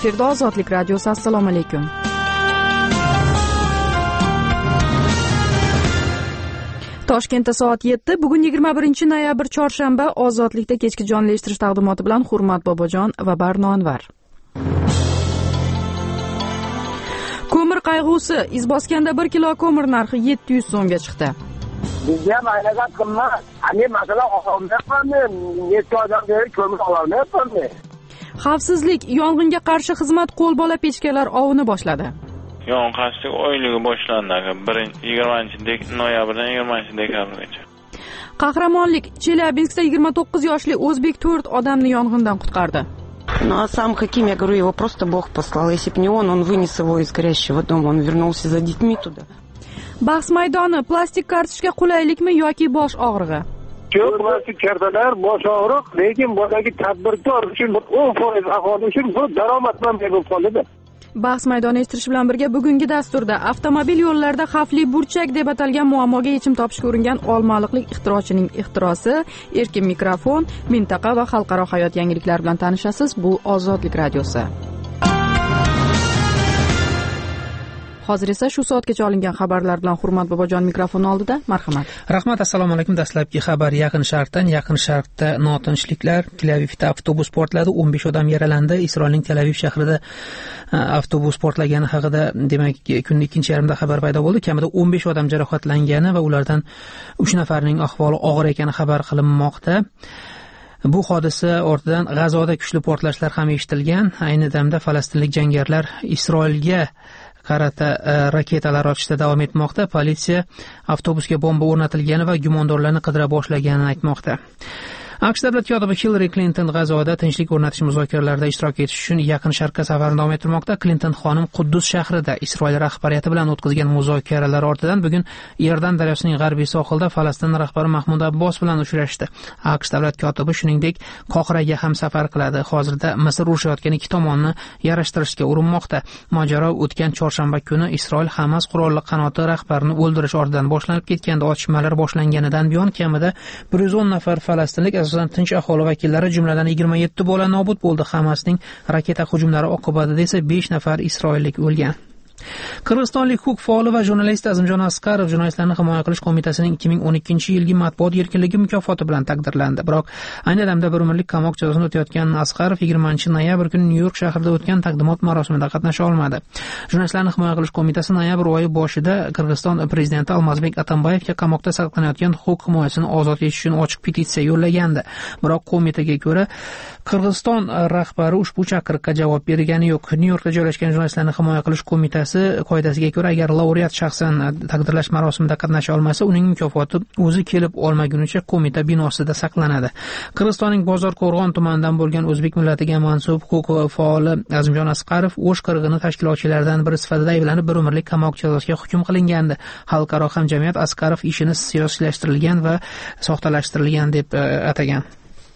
Efirda Ozodlik radiosi. Assalomu alaykum. Toshkentda soat 7. Bugun 21 noyabr chorshanba. Ozodlikda kechki jonli eshittirish taqdimoti bilan Hurmat Bobojon va Barno Anvar. Ko'mir qayg'usi. Iz bosganda 1 kilo ko'mir narxi 700 so'mga chiqdi. Bizga maylaga qimmat. Ani masalan olmayapman. Necha odamga ko'mir olmayapman. Xavfsizlik. Yong'inga qarshi xizmat qo'lbola pechkalar ovini boshladi. Yong'in xavfsizlik oyligi boshlandi. 20 noyabrdan 20 dekabrgacha. Qahramonlik. Chelyabinskda 29 yoshli o'zbek 4 odamni yong'indan qutqardi. Ну а сам Хаким, я говорю, его просто Бог послал. Если бы не он вынес его из горящего дома, он вернулся за детьми туда. Bahs maydoni. Plastik kartochka qulaylikmi yoki bosh og'rig'i? Ko'p plastik kartalar bosh og'riq, lekin boshdagi tadbirkor uchun 10% aholi uchun bu daromad manbai bo'lib qoldi. Bahs maydoni eshittirish bilan birga bugungi dasturda avtomobil yo'llarida xavfli burchak deb atalgan muammoga yechim topishga uringan olmaliqlik ixtirochining ixtirosi, erkin mikrofon, mintaqa va xalqaro hayot yangiliklari bilan tanishasiz. Bu Ozodlik radiosi. Hozir esa shu soatgacha olingan xabarlar bilan Hurmat Bobojon mikrofon oldida. Marhamat. Rahmat, assalomu alaykum. Dastlabki xabar Yaqin Sharqda notinchliklar. Tel Avivda avtobus portladi, 15 odam yaralandi. Isroilning Tel Aviv shahrida avtobus portlagani haqida, demak, kunning ikkinchi yarmida xabar paydo bo'ldi. Kamida 15 odam jarohatlangani va ulardan 3 nafarining ahvoli og'ir ekani xabar qilinmoqda. Bu hodisa ortidan G'azoda kuchli portlashlar ham eshitilgan. Ayni damda falastinlik jangarilar Isroilga qarata raketalar otishda davom etmoqda. Politsiya avtobusga bomba o'rnatilgani va gumondorlarni qidira boshlaganini aytmoqda. AQSh davlat kotibi Hillary Clinton G'azoda tinchlik o'rnatish muzokaralarida ishtirok etish uchun Yaqin Sharqqa safarini davom ettirmoqda. Clinton xonim Quddus shahrida Isroil rahbariyati bilan o'tkazgan muzokaralar ortidan bugun Iordan daryosining g'arbiy sohilida Falastin rahbari Mahmud Abbos bilan uchrashdi. AQSh davlat kotibi shuningdek Qohiraga ham safar qiladi. Hozirda Misr urushayotgan ikki tomonni yarashtirishga urinmoqda. Mojaro o'tgan chorshanba kuni Isroil Hamas qurolli qanoti rahbarini o'ldirish ortidan boshlanib ketganda otishmalar boshlanganidan buyon kamida 110 nafar falastinlik tinch aholi vakillari jumladan 27 bola nobud bo'ldi. Hamasning raketa hujumlari oqibatida esa 5 nafar isroillik o'lgan. Qirg'izistonlik huquq faoli va jurnalist Azimjon Asqarov Jurnalistlarni himoya qilish qo'mitasining 2012-yilgi matbuot erkinligi mukofoti bilan taqdirlandi. Biroq ayni damda bir umrlik qamoq jazosini o'tayotgan Asqarov 20-noyabr kuni Nyu-York shahrida o'tgan taqdimot marosimida qatnasha olmadi. Jurnalistlarni himoya qilish qo'mitasi noyabr oyi boshida Qirg'iziston prezidenti Almazbek Atambayevga qamoqda saqlanayotgan huquq himoyasini ozod etish uchun ochiq petitsiya yo'llagandi. Biroq qo'mitaga ko'ra Qirg'iziston rahbari ushbu chaqiriqqa javob bergani yo'q. Nyu-Yorkda joylashgan Jurnalistlarni himoya qilish qo'mitasi qoidasiga ko'ra agar laureat shaxsan taqdirlash marosimida qatnasha olmasa, uning mukofoti o'zi kelib olmagunicha qo'mita binosida saqlanadi. Qirg'izistonning Bozorqo'rg'on tumanidan bo'lgan o'zbek millatiga mansub huquq faoli Azimjon Asqarov O'sh qirg'ini tashkilotchilaridan biri sifatida ayblanib bir umrlik qamoq jazosiga hukm qilingandi. Xalqaro hamjamiyat Asqarov ishini siyosiylashtirilgan va soxtalashtirilgan deb atagan.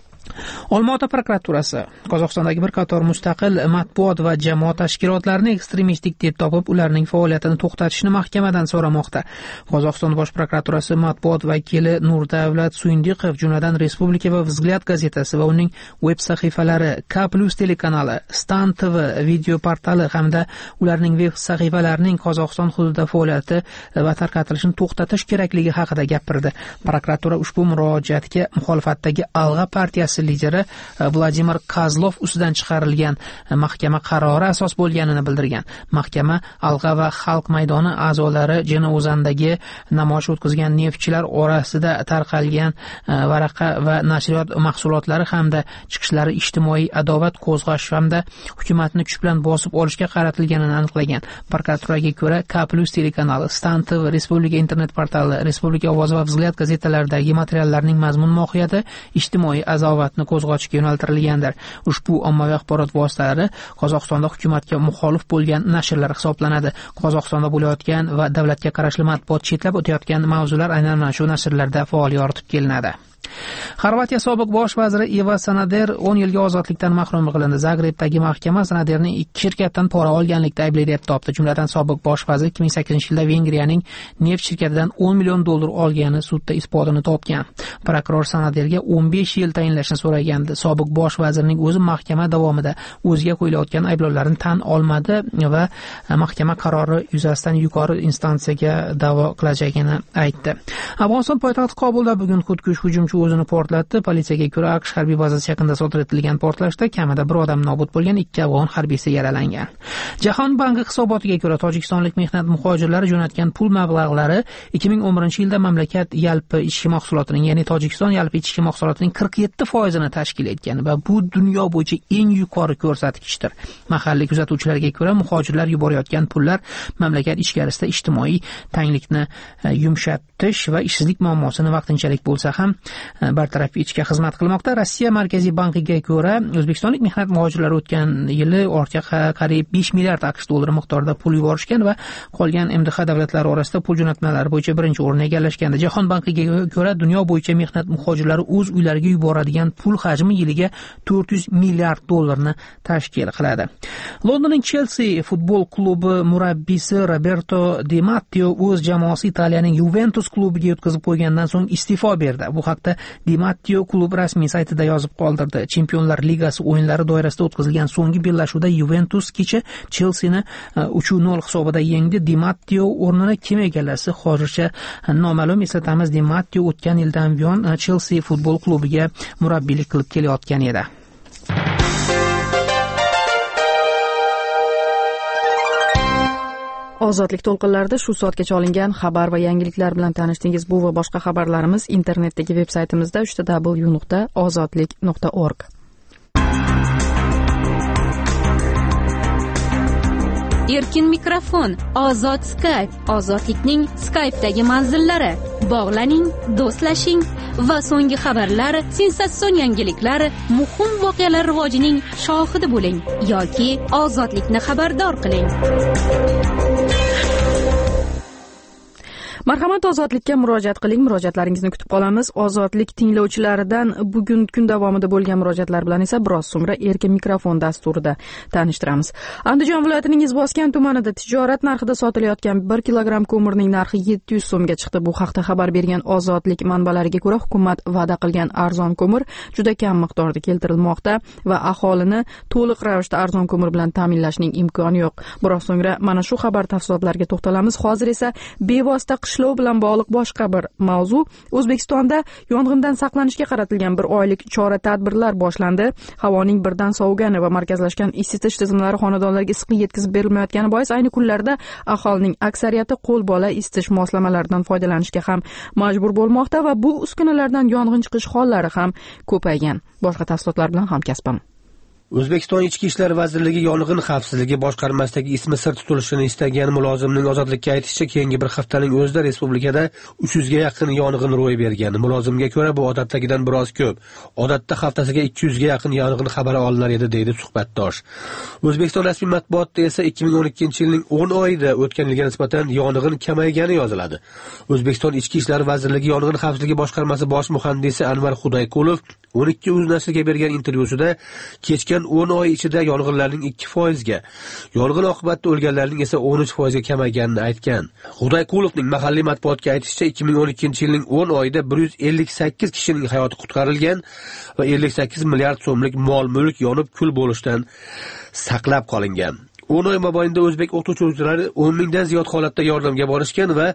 Olmaota prokuraturasi Qozog'istondagi bir qator mustaqil matbuot va jamoat tashkilotlarini ekstremistik deb topib, ularning faoliyatini to'xtatishni mahkamadan so'ramoqda. Qozog'iston bosh prokuraturasi matbuot vakili Nurdavlat Suyindiqov, jumladan Respublika va Vzglyad gazetasi va uning veb sahifalari, K+ telekanali, Stan TV video portali hamda ularning veb sahifalarining Qozog'iston hududida faoliyati va tarqatilishini to'xtatish kerakligi haqida gapirdi. Prokuratura ushbu murojaatga muxolifatdagi Alg'a partiyasi lideri Vladimir Kozlov ustidan chiqarilgan mahkama qarori asos bo'lganini bildirgan. Mahkama Alg'a va Xalq maydoni a'zolari Jenozandagi namoyish o'tkazgan neftchilar orasida tarqalgan varaqa va nashriyot mahsulotlari hamda chiqishlari ijtimoiy adovat qo'zg'ash hamda hukumatni kuch bilan bosib olishga qaratilganini aniqlagan. Prokuraturaga ko'ra K+ telekanali, Stan TV, Respublika internet portali, Respublika ovozi va Vzglyad gazetalaridagi materiallarning mazmun mohiyati ijtimoiy adovatni qo'zg'atishga yo'naltirilgandir. Ushbu ommaviy axborot vositalari Qozog'istonda hukumatga muxolif bo'lgan nashrlar hisoblanadi. Qozog'istonda bo'layotgan va davlatga qarashli matbuot chetlab o'tayotgan mavzular aynan shu nashrlarda faol yoritib kelinadi. Xorvatiya sobiq bosh vaziri Ivo Sanader 10 yilga ozodlikdan mahrum qilindi. Zagrebdagi mahkama Sanaderni 2 shirkatdan pora olganlikda aybli deb topdi. Jumladan sobiq bosh vazir 2008-yilda Vengriyaning neft shirkatidan $10 million olgani sudda isbotini topgan. Prokuror Sanaderga 15 yil tayinlashni so'ragandi. Sobiq bosh vazirning o'zi mahkama davomida o'ziga qo'yilayotgan ayblovlarni tan olmadi va mahkama qarori yuzasidan yuqori instansiyaga da'vo qilajagini aytdi. Afg'oniston poytaxti Kobulda bugun xudkush hujumchi o'zini portlatdi. Politsiyaga ko'ra AQSh harbiy bazasi yaqinida sodir etilgan portlashda kamida 1 odam nobud bo'lgan, 2 afg'on harbiysi yaralangan. Jahon banki hisobotiga ko'ra tojikistonlik mehnat muhojirlari jo'natgan pul mablag'lari 2011-yilda mamlakat yalpi ichki mahsulotining, ya'ni Tojikiston yalpi ichki mahsulotining 47% tashkil etgan va bu dunyo bo'yicha eng yuqori ko'rsatkichdir. Mahalliy kuzatuvchilarga ko'ra, muhojirlar yuborayotgan pullar mamlakat ichkarisida ijtimoiy tanglikni yumshatish va ishsizlik muammosini vaqtinchalik bo'lsa ham bartaraf etishga xizmat qilmoqda. Rossiya Markaziy bankiga ko'ra, o'zbekistonlik mehnat muhojirlari o'tgan yili ortiqcha qariyb 5 milliard AQSh dollari miqdorida pul yuborishgan va qolgan MDH davlatlari orasida pul jo'natmalari bo'yicha birinchi o'rinni egallashgandi. Jahon bankiga ko'ra, dunyo bo'yicha mehnat muhojirlari o'z uylariga yuboradigan pul hajmi yiliga 400 milliard dollarni tashkil qiladi. Londonning Chelsea futbol klubi murabbiysi Roberto Di Matteo o'z jamoasi Italiyaning Juventus klubiga o'tkazib qo'ygandan so'ng iste'fo berdi. Bu haqda Di Matteo klub rasmiy saytida yozib qoldirdi. Chempionlar Ligasi o'yinlari doirasida o'tkazilgan so'nggi bellashuvda Juventus kecha Chelsea'ni 3-0 hisobida yengdi. Di Matteo o'rnini kim egallasi hozircha noma'lum. Eslatamiz, Di Matteo o'tgan yildan buyon Chelsea futbol klubiga murabbiylik qilib kelayotgan edi. Ozodlik to'lqinlarida shu soatgacha olingan xabar va yangiliklar bilan tanishdingiz. Bu va boshqa xabarlarimiz internetdagi veb-saytimizda www.ozodlik.org. Erkin mikrofon, ozod Skype, ozodlikning Skype'dagi manzillari. Bog'laning, do'stlashing va so'nggi xabarlar, sensatsion yangiliklar, muhim voqealar rivojining shohidi bo'ling yoki ozodlikni xabardor qiling. Marhamat, ozodlikka murojaat qiling. Murojaatlaringizni kutib qolamiz. Ozodlik tinglovchilaridan bugun kun davomida bo'lgan murojaatlar bilan esa biroz so'ngra Erkin mikrofon dasturida tanishtiramiz. Andijon viloyatining Izboskan tumanida tijorat narxida sotilayotgan 1 kilogramm ko'mirning narxi 700 so'mga chiqdi. Bu haqda xabar bergan Ozodlik manbalariga ko'ra, hukumat va'da qilgan arzon ko'mir juda kam miqdorda keltirilmoqda va aholini to'liq ravishda arzon ko'mir bilan ta'minlashning imkoni yo'q. Biroz so'ngra mana shu xabar tafsilotlariga to'xtalamiz. Hozir esa bevosita ishlov bilan bog'liq boshqa bir mavzu. O'zbekistonda yong'indan saqlanishga qaratilgan bir oylik chora-tadbirlar boshlandi. Havoning birdan sovugani va markazlashgan isitish tizimlari xonadonlarga issiqlik yetkazib berilmayotgani bois ayni kunlarda aholining aksariyati qo'l-bola isitish moslamalaridan foydalanishga ham majbur bo'lmoqda va bu uskunalardan yong'in chiqish hollari ham ko'paygan. Boshqa tafsilotlar bilan hamkasbim. O'zbekiston Ichki ishlar vazirligi yong'in xavfsizligi boshqarmasidagi ismi sir tutilishini istagan mulozimning ozodlikka aytishicha, keyingi bir haftaning o'zida respublikada 300 ga yaqin yong'in ro'y bergan. Mulozimga ko'ra, bu odatdagidan biroz ko'p. Odatda haftasiga 200 ga yaqin yong'in xabari olinar edi, deydi suhbatdosh. O'zbekiston rasmiy matbuotida esa 2012-yilning 10 oyida o'tgan yilga nisbatan yong'in kamaygani yoziladi. O'zbekiston Ichki ishlar vazirligi yong'in xavfsizligi boshqarmasi bosh muhandisi Anvar Xudayqulov 12 uz nashriga bergan intervyusida kechgan 10 oy ichida yong'inlarning 2% ga, yong'in oqibatida o'lganlarning esa 13% ga kamayganini aytgan. Xudayqulovning mahalliy matbuotga aytishicha, 2012-yilning 10 oyida 158 kishining hayoti qutqarilgan va 58 milliard so'mlik mol-mulk yonib kul bo'lishdan saqlab qolingan. 10 oy mobaynida o'zbek o'qituvchilari 10 mingdan ziyod holatda yordamga borishgan va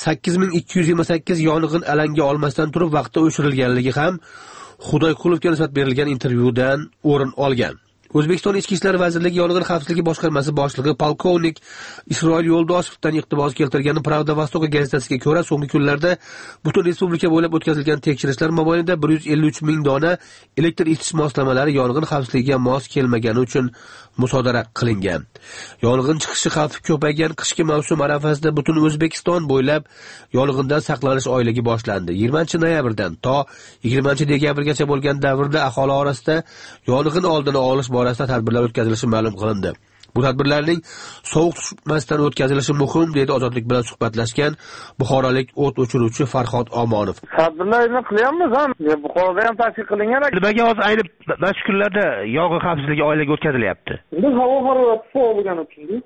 8228 yong'in alanga olmasdan turib vaqtda o'chirilganligi ham Xudayqulovga nisbat berilgan intervyudan o'rin olgan. O'zbekiston Ichki ishlar vazirligi yong'in xavfsizligi boshqarmasi boshlig'i polkovnik Isroil Yo'ldoshevdan iqtibos keltirgan Pravda Vostoka gazetasiga ko'ra, so'nggi kunlarda butun respublika bo'ylab o'tkazilgan tekshirishlar mobaynida 153 ming dona elektr isitish moslamalari yong'in xavfsizligiga mos kelmagani uchun musodara qilingan. Yong'in chiqishi xavfi ko'paygan qishki mavsum arafasida butun O'zbekiston bo'ylab yong'indan saqlanish oyligi boshlandi. 20-noyabrdan to 20-dekabrgacha bo'lgan davrda aholi orasida yong'in oldini olish borasida tadbirlar o'tkazilishi ma'lum qilindi. Bu tadbirlarning sovuq tushmasdan o'tkazilishi muhim, dedi Ozodlik bilan suhbatlashgan buxorolik o't o'chiruvchi Farhod Omonov. Tadbirlarni qilyapmiz ham. Buxoroda ham tashkil qilingan. Nimaga hozir ayni mana shu kunlarda yong'in xavfsizligi oyligi o'tkazilyapti? Biz havo harorati sovuq bo'lgani uchun.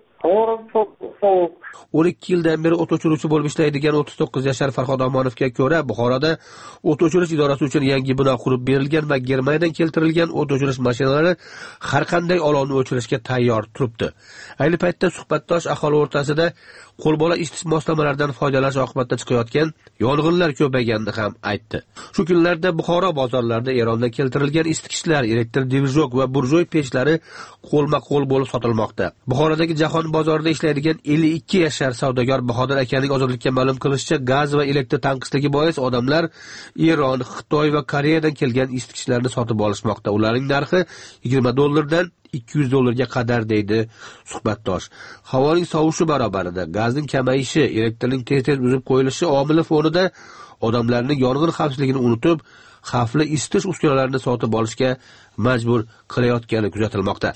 12 yildan beri o't o'chiruvchi bo'lib ishlaydigan 39 yashar Farhod Omonovga ko'ra, Buxoroda o't o'chirish idorasi uchun yangi bino qurib berilgan va Germaniyadan keltirilgan o't o'chirish mashinalari har qanday olovni o'chirishga tayyor turibdi. Ayni paytda suhbatdosh aholi o'rtasida qo'lbola isitish moslamalaridan foydalanish oqibatida chiqayotgan yong'inlar ko'payganini ham aytdi. Shu kunlarda Buxoro bozorlarida Erondan keltirilgan isitgichlar, elektr divizok va burjoy pechlari qo'lma-qo'l bo'lib sotilmoqda. Buxorodagi Jahon bozorida ishlaydigan 52 yashar savdogar Bahodir akaning Ozodlikka ma'lum qilishicha, gaz va elektr tanqisligi bois odamlar Eron, Xitoy va Koreyadan kelgan isitgichlarni sotib olishmoqda. Ularning narxi $20 $200 qadar, deydi suhbatdosh. Havoning sovishi barobarida gazning kamayishi, elektrning tez-tez uzib qo'yilishi omili fonida odamlarning yong'in xavfsizligini unutib, xavfli isitish uskunalarini sotib olishga majbur qilayotgani kuzatilmoqda.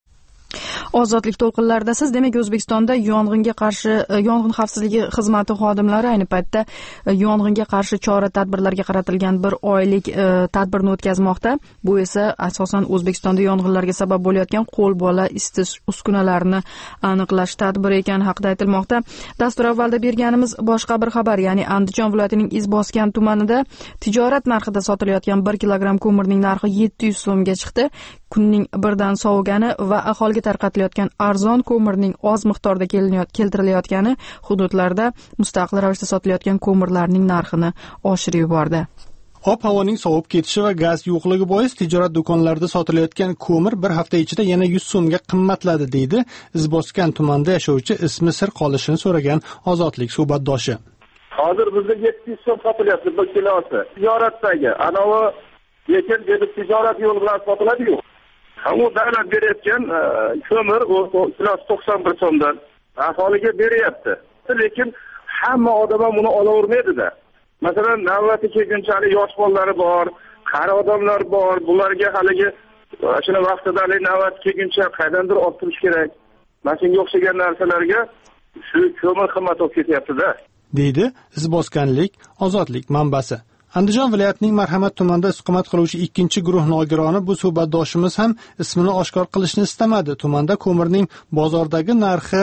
Ozodlik to'lqinlaridasiz. Demak, O'zbekistonda yong'inga qarshi yong'in xavfsizligi xizmati xodimlari ayni paytda yong'inga qarshi chora-tadbirlarga qaratilgan bir oylik tadbirni o'tkazmoqda. Bu esa asosan O'zbekistonda yong'inlarga sabab bo'layotgan qo'lbola isitish uskunalarini aniqlash tadbiri ekani haqida aytilmoqda. Dastur avvalda berganimiz boshqa bir xabar, ya'ni Andijon viloyatining Izboskan tumanida tijorat narxida sotilayotgan 1 kilogramm ko'mirning narxi 700 so'mga chiqdi. Kunning birdan sovugani va aholiga tarqatilayotgan arzon ko'mirning oz miqdorda keltirilayotgani hududlarda mustaqil ravishda sotilayotgan ko'mirlarning narxini oshirib yubordi. Ob-havoning sovib ketishi va gaz yo'qligi bois tijorat do'konlarida sotilayotgan ko'mir bir hafta ichida yana 100 so'mga qimmatladi, deydi Izboskan tumanida yashovchi ismi sir qolishini so'ragan Ozodlik suhbatdoshi. Hozir bizda 700 so'm sotilyapti bir kilosi. Tijoratdagi anavi lekin tijorat yo'li bilan sotiladi-yu. U davlat berayotgan ko'mir o kilosi 91 so'mdan aholiga beryapti. Lekin hamma odam ham buni olavermaydi-da. Masalan, navbati kelgunchalik yosh bolalari bor, qari odamlar bor. Bularga haligi shuna vaqtida navbat kelguncha qaydandir olib turish kerak. Mana shunga o'xshagan narsalarga shu ko'mir qimmat bo'lib ketyapti-da, deydi Izboskanlik Ozodlik manbasi. Andijon viloyatining Marhamat tumanida istiqomat qiluvchi 2-guruh nogironi bu suhbatdoshimiz ham ismini oshkor qilishni istamadi. Tumanda ko'mirning bozordagi narxi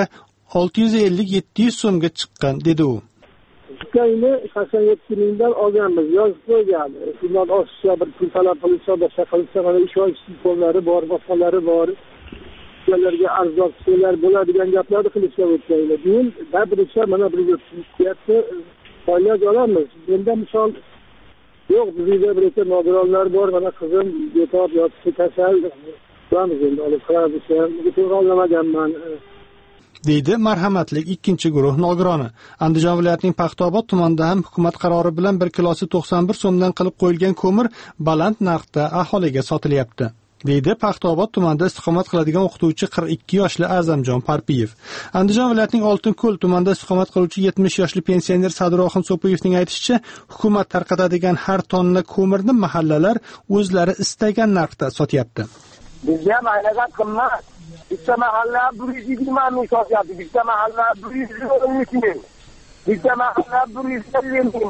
650-700 so'mga chiqqan, dedi u. Ikkayni 87 mingdan olganmiz, yozib qo'ygan. Shundan oshiqcha bir pul talab qilishsa, boshqa qilishsa, mana ish qo'llari bor, boshqalari bor. Ularga arzon şeyler bo'ladigan gaplarni qilishga o'tganlar. Keyin biriksa mana bir yurtiyatni foyda olamiz. Bunda misol yo'q, bizda bir nogironlar bor, mana qizim betob yoki kasal. Bo'lamiz endi olib qarab to'g'rilamaganman, deydi Marhamatlik 2-guruh nogironi. Andijon viloyatining Paxtaobod tumanida ham hukumat qarori bilan 1 kilosi 91 so'mdan qilib qo'yilgan ko'mir baland narxda aholiga sotilyapti, deydi Paxtaobod tumanida istiqomat qiladigan o'qituvchi 42 yoshli A'zamjon Parpiyev. Andijon viloyatining Oltinko'l tumanida istiqomat qiluvchi 70 yoshli pensioner Sadroxin So'piyevning aytishicha, hukumat tarqatadigan har tonna ko'mirni mahallalar o'zlari istagan narxda sotyapti. Bizga aynagan qimmat. Bitta mahalla 120 ming sotyapti, bitta mahalla 120 ming. Bitta mahalla 150 ming.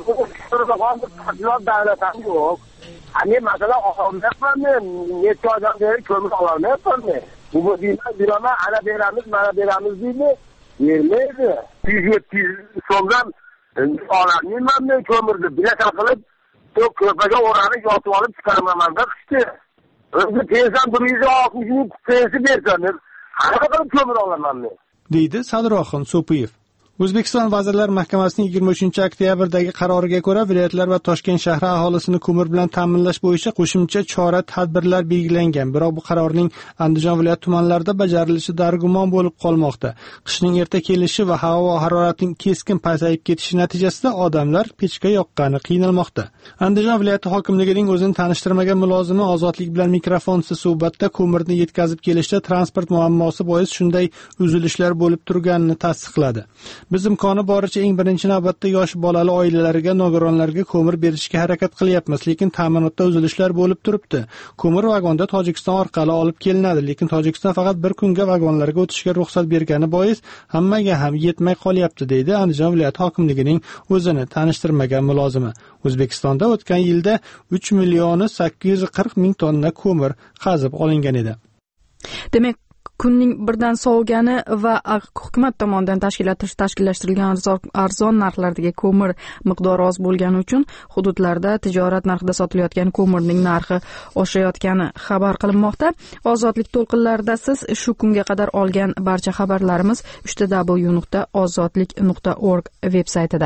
Hozir davlat ham yo'q. Hani mesela oxirlayapman, necha odam beri ko'mir ololmayapman. Bu birama ana beramiz, mana beramiz deydi, bermaydi. 100 so'mdan olamayman men ko'mirni. Bilet qilib, ko'paga o'ranib yotib olib chiqaraman-da qishda. O'zi tezdan 160 ming pensi bersam, qanaqa qilib ko'mir olaman men? deydi Sadroxin So'piyev. O'zbekiston Vazirlar Mahkamasining 23-oktyabrdagi qaroriga ko'ra, viloyatlar va Toshkent shahri aholisini ko'mir bilan ta'minlash bo'yicha qo'shimcha chora-tadbirlar belgilangan. Biroq bu qarorning Andijon viloyat tumanlarida bajarilishi dargumon bo'lib qolmoqda. Qishning erta kelishi va havo haroratining keskin pasayib ketishi natijasida odamlar pechka yoqqani qiynalmoqda. Andijon viloyati hokimligining o'zini tanishtirmagan mulozimi Ozodlik bilan mikrofonsiz suhbatda ko'mirni yetkazib kelishda transport muammosi bois shunday uzilishlar bo'lib turganini tasdiqladi. Biz imkoni boricha eng birinchi navbatda yosh bolali oilalarga, nogironlarga ko'mir berishga harakat qilyapmiz, lekin ta'minotda uzilishlar bo'lib turibdi. Ko'mir vagonda Tojikiston orqali olib kelinadi, lekin Tojikiston faqat bir kunga vagonlarga o'tishga ruxsat bergani bois hammaga ham yetmay qolyapti, deydi Andijon viloyati hokimligining o'zini tanishtirmagan mulozimi. O'zbekistonda o'tgan yilda 3,840,000 tonna ko'mir qazib olingan edi. Demak, kunning birdan sovugani va hukumat tomonidan tashkillashtirilgan arzon narxlardagi ko'mir miqdori oz bo'lgani uchun hududlarda tijorat narxida sotilayotgan ko'mirning narxi oshayotgani xabar qilinmoqda. Ozodlik to'lqinlarida siz shu kunga qadar olgan barcha xabarlarimiz www.ozodlik.org veb-saytida.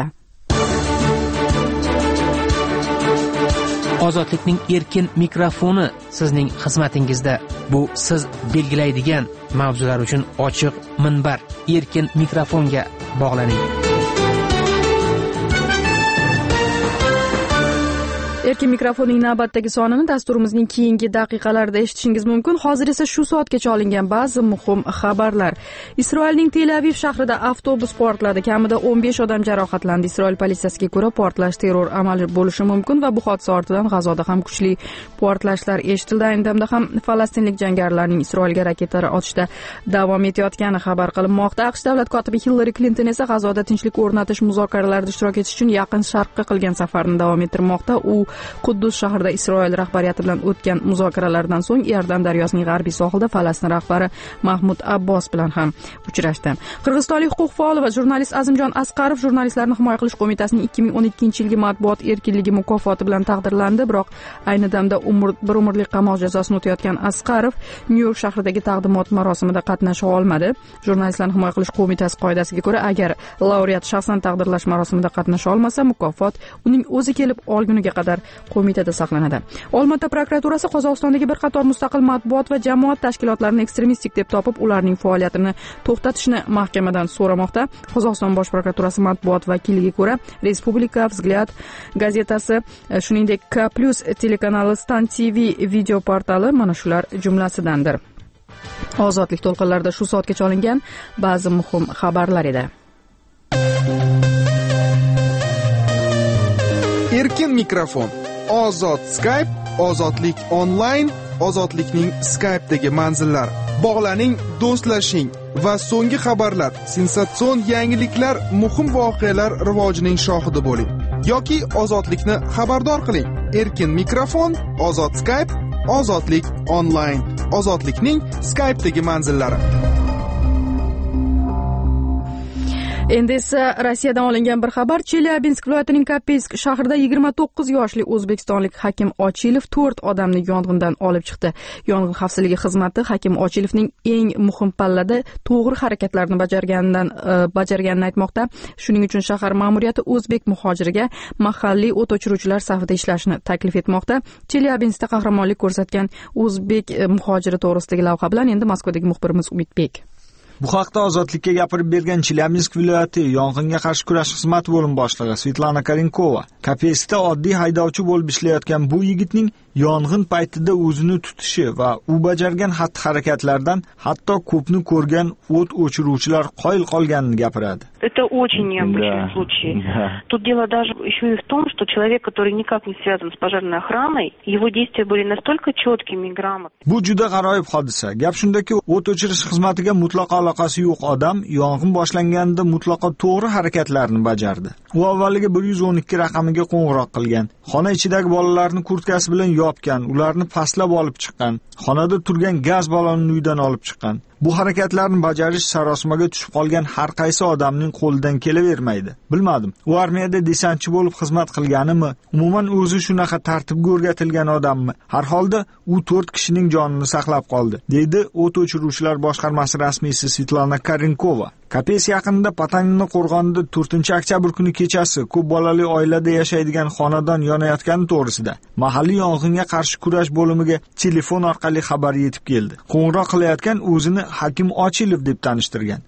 Ozodlikning erkin mikrofoni sizning xizmatingizda. Bu siz belgilaydigan mavzular uchun ochiq minbar. Erkin mikrofonga bog'laning. Erkin mikrofonning navbatdagi sonini dasturimizning keyingi daqiqalarida eshitishingiz mumkin. Hozir esa shu soatgacha olingan ba'zi muhim xabarlar. Isroilning Tel Aviv shahrida avtobus portladi. Kamida 15 odam jarohatlandi. Isroil politsiyasiga ko'ra portlash terror amali bo'lishi mumkin va bu hodisa ortidan G'azoda ham kuchli portlashlar eshitildi. Ayni damda ham falastinlik jangarilarning Isroilga raketalar otishda davom etayotgani xabar qilinmoqda. AQSh davlat kotibi Hillary Clinton esa G'azoda tinchlik o'rnatish muzokaralarida ishtirok etish uchun Yaqin Sharqqa qilgan safarini davom ettirmoqda. U Quddus shahrida Isroil rahbariyati bilan o'tgan muzokaralardan so'ng Iordan daryosining g'arbiy sohilida Falastin rahbari Mahmud Abbos bilan ham uchrashdi. Qirg'izistonlik huquq faoli va jurnalist Azimjon Asqarov Jurnalistlarni himoya qilish qo'mitasining 2012-yilgi matbuot erkinligi mukofoti bilan taqdirlandi, biroq ayni damda bir umrlik qamoq jazosini o'tayotgan Asqarov Nyu-York shahridagi taqdimot marosimida qatnasha olmadi. Jurnalistlarni himoya qilish qo'mitasi qoidasiga ko'ra, agar laureat shaxsan taqdirlash marosimida qatnasha olmasa, mukofot uning o'zi kelib olguniga qadar qo'mitada saqlanadi. Olmaota prokuraturasi Qozog'istondagi bir qator mustaqil matbuot va jamoat tashkilotlarini ekstremistik deb topib, ularning faoliyatini to'xtatishni mahkamadan so'ramoqda. Qozog'iston bosh prokuraturasi matbuot vakiliga ko'ra, Respublika Vzglyad gazetasi, shuningdek K+ telekanali Stan TV video portali mana shular jumlasidandir. Ozodlik to'lqinlarida shu soatgacha olingan ba'zi muhim xabarlar edi. Erkin mikrofon, ozod Skype, ozodlik onlayn, ozodlikning Skype'dagi manzillari. Bog'laning, do'stlashing va so'nggi xabarlar, sensatsion yangiliklar, muhim voqealar rivojining shohidi bo'ling. Yoki ozodlikni xabardor qiling. Erkin mikrofon, ozod Skype, ozodlik onlayn, ozodlikning Skype'dagi manzillari. Endi esa Rossiyadan olingan bir xabar. Chelyabinsk viloyatining Kapeysk shahrida 29 yoshli o'zbekistonlik Hakim Ochilov 4 odamni yong'indan olib chiqdi. Yong'in xavfsizligi xizmati Hakim Ochilovning eng muhim pallada to'g'ri harakatlarni bajarganini aytmoqda. Shuning uchun shahar ma'muriyati o'zbek muhojiriga mahalliy o't o'chiruvchilar safida ishlashni taklif etmoqda. Chelyabinskda qahramonlik ko'rsatgan o'zbek muhojiri to'g'risidagi lavha bilan endi Moskvadagi muxbirimiz Umidbek. Bu haqda Ozodlikka gapirib bergan Chelyabinsk viloyati yong'inga qarshi kurash xizmati bo'lim boshlig'i Svetlana Karinkova Kapeyskda oddiy haydovchi bo'lib ishlayotgan bu yigitning yong'in paytida o'zini tutishi va u bajargan xatti-harakatlardan hatto ko'pni ko'rgan o't o'chiruvchilar qoyil qolganini gapiradi. Это очень необычный случай. Тут дело даже еще и в том, что человек, который никак не связан с пожарной охраной, его действия были настолько четкими и грамотными. Bu juda g'aroyib hodisa. Gap shundaki, o't o'chirish xizmatiga mutlaqo aloqasi yo'q odam yong'in boshlanganida mutlaqo to'g'ri harakatlarni bajardi. U avvaliga 112 raqamiga qo'ng'iroq qilgan. Xona ichidagi bolalarni kurtkasi bilan yopgan, ularni pastlab olib chiqqan. Xonada turgan gaz ballonini uydan olib chiqqan. Bu harakatlarni bajarish sarosimaga tushib qolgan har qaysi odamning qo'lidan kelavermaydi. Bilmadim, u armiyada desantchi bo'lib xizmat qilganimi, umuman o'zi shunaqa tartibga o'rgatilgan odammi? Har holda u 4 kishining jonini saqlab qoldi, deydi o't o'chiruvchilar boshqarmasi rasmiysi Svetlana Karinkova. Kapeysk yaqinida Patanina qo'rg'onida 4-oktyabr kuni kechasi ko'p bolali oilada yashaydigan xonadon yonayotgani to'g'risida mahalliy yong'inga qarshi kurash bo'limiga telefon orqali xabar yetib keldi. Qo'ng'iroq qilayotgan o'zini Hakim Ochilov deb tanishtirgan.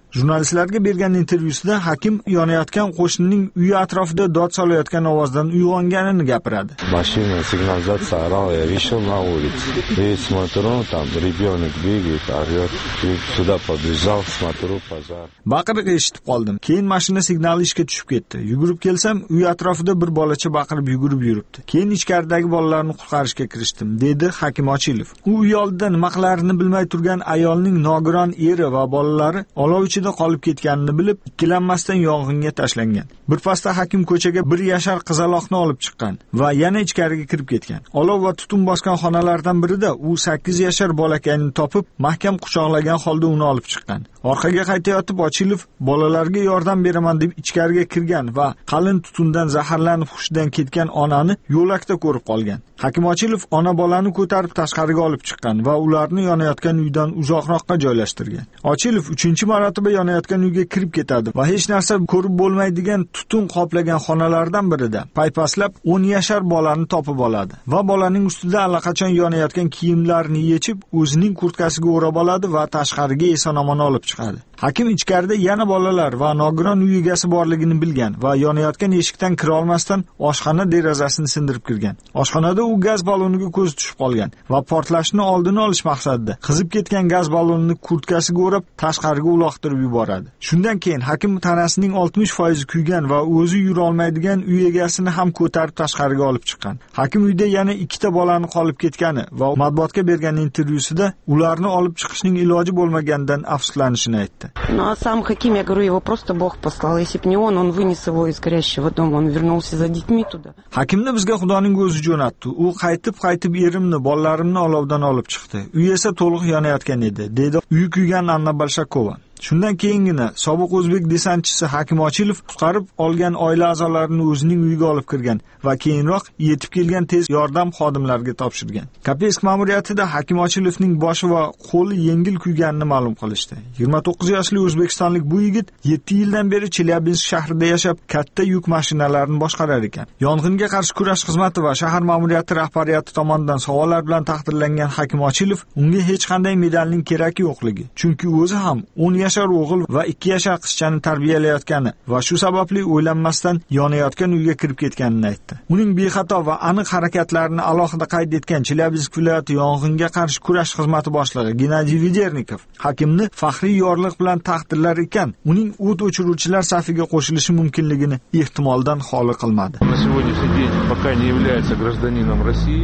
Jurnalistlarga bergan intervyusida Hakim yonayotgan qo'shnining uyi atrofida dod solayotgan ovozdan uyg'onganini gapiradi. Mashina signalizatsiya oraya вышел на улицу. И смотрю, там ребенок бегает, орёт. И сюда побежал, смотрю, пожар. Baqiriq eshitib qoldim. Keyin mashina signali ishga tushib ketdi. Yugurib kelsam, uy atrofida bir bolacha baqirib yugurib yuribdi. Keyin ichkaridagi bolalarni qutqarishga kirishdim, dedi Hakim Ochilov. U uy oldida nima qilarini bilmay turgan ayolning nogiron eri va bolalari olov ichida qolib ketganini bilib, ikkilanmasdan yong'inga tashlangan. Birpasda Hakim ko'chaga bir yashar qizaloqni olib chiqqan va yana ichkariga kirib ketgan. Olov va tutun bosgan xonalardan birida u 8 yashar bolakayni topib, mahkam quchoqlagan holda uni olib chiqqan. Orqaga qaytayotib Ochilov bolalarga yordam beraman deb ichkariga kirgan va qalin tutundan zaharlanib hushidan ketgan onani yo'lakda ko'rib qolgan. Hakim Ochilov ona bolani ko'tarib tashqariga olib chiqqan va ularni yonayotgan uydan uzoqroqqa joylashtirgan. Ochilov 3-marotaba yonayotgan uyga kirib ketadi va hech narsa ko'rib bo'lmaydigan tutun qoplagan xonalardan birida paypaslab 10 yashar bolani topib oladi va bolaning ustida allaqachon yonayotgan kiyimlarini yechib, o'zining kurtkasiga o'rab oladi va tashqariga eson-omon olib chiqadi. Hakim ichkarida yana bolalar va nogiron uy egasi borligini bilgan va yonayotgan eshikdan kira olmasdan oshxona derazasini sindirib kirgan. Oshxonada u gaz balloniga ko'zi tushib qolgan va portlashni oldini olish maqsadida qizib ketgan gaz ballonini kurtkasiga o'rab tashqariga uloqtirib yuboradi. Shundan keyin Hakim tanasining 60% kuygan va o'zi yura olmaydigan uy egasini ham ko'tarib tashqariga olib chiqqan. Hakim uyda yana 2 bolani qolib ketgani va matbuotga bergan intervyusida ularni olib chiqishning iloji bo'lmaganidan afsuslanishini aytdi. Ну а сам Хаким, я говорю, его просто Бог послал. Если бы не он вынес его из горящего дома, он вернулся за детьми туда. Hakimni bizga Xudoning o'zi jo'natdi. U qaytib erimni, bolalarimni olovdan olib chiqdi. Uy esa to'liq yonayotgan edi, dedi uyi kuygan Anna Balshakova. Shundan keyingina sobiq o'zbek desantchisi Hakim Ochilov qutqarib olgan oila a'zolarini o'zining uyiga olib kirgan va keyinroq yetib kelgan tez yordam xodimlariga topshirgan. Kapeysk ma'muriyatida Hakim Ochilovning boshi va qo'li yengil kuyganini ma'lum qilishdi. 29 yoshli o'zbekistonlik bu yigit 7 yildan beri Chelyabinsk shahrida yashab, katta yuk mashinalarini boshqarar ekan. Yong'inga qarshi kurash xizmati va shahar ma'muriyati rahbariyati tomonidan savollar bilan taqdirlangan Hakim Ochilov unga hech qanday medalning keragi yo'qligi, chunki o'zi ham 10 yashar o'g'il va 2 yashar qizchani tarbiyalayotgani va shu sababli o'ylanmasdan yonayotgan uyga kirib ketganini aytdi. Uning bexato va aniq harakatlarini alohida qayd etgan Chelyabinsk viloyati yong'inga qarshi kurash xizmati boshlig'i Gennadiy Vedernikov Hakimni faxriy yorliq bilan taqdirlar ekan, uning o't o'chiruvchilar safiga qo'shilishi mumkinligini ehtimoldan xoli qilmadi. На сегодняшний день пока не является гражданином России,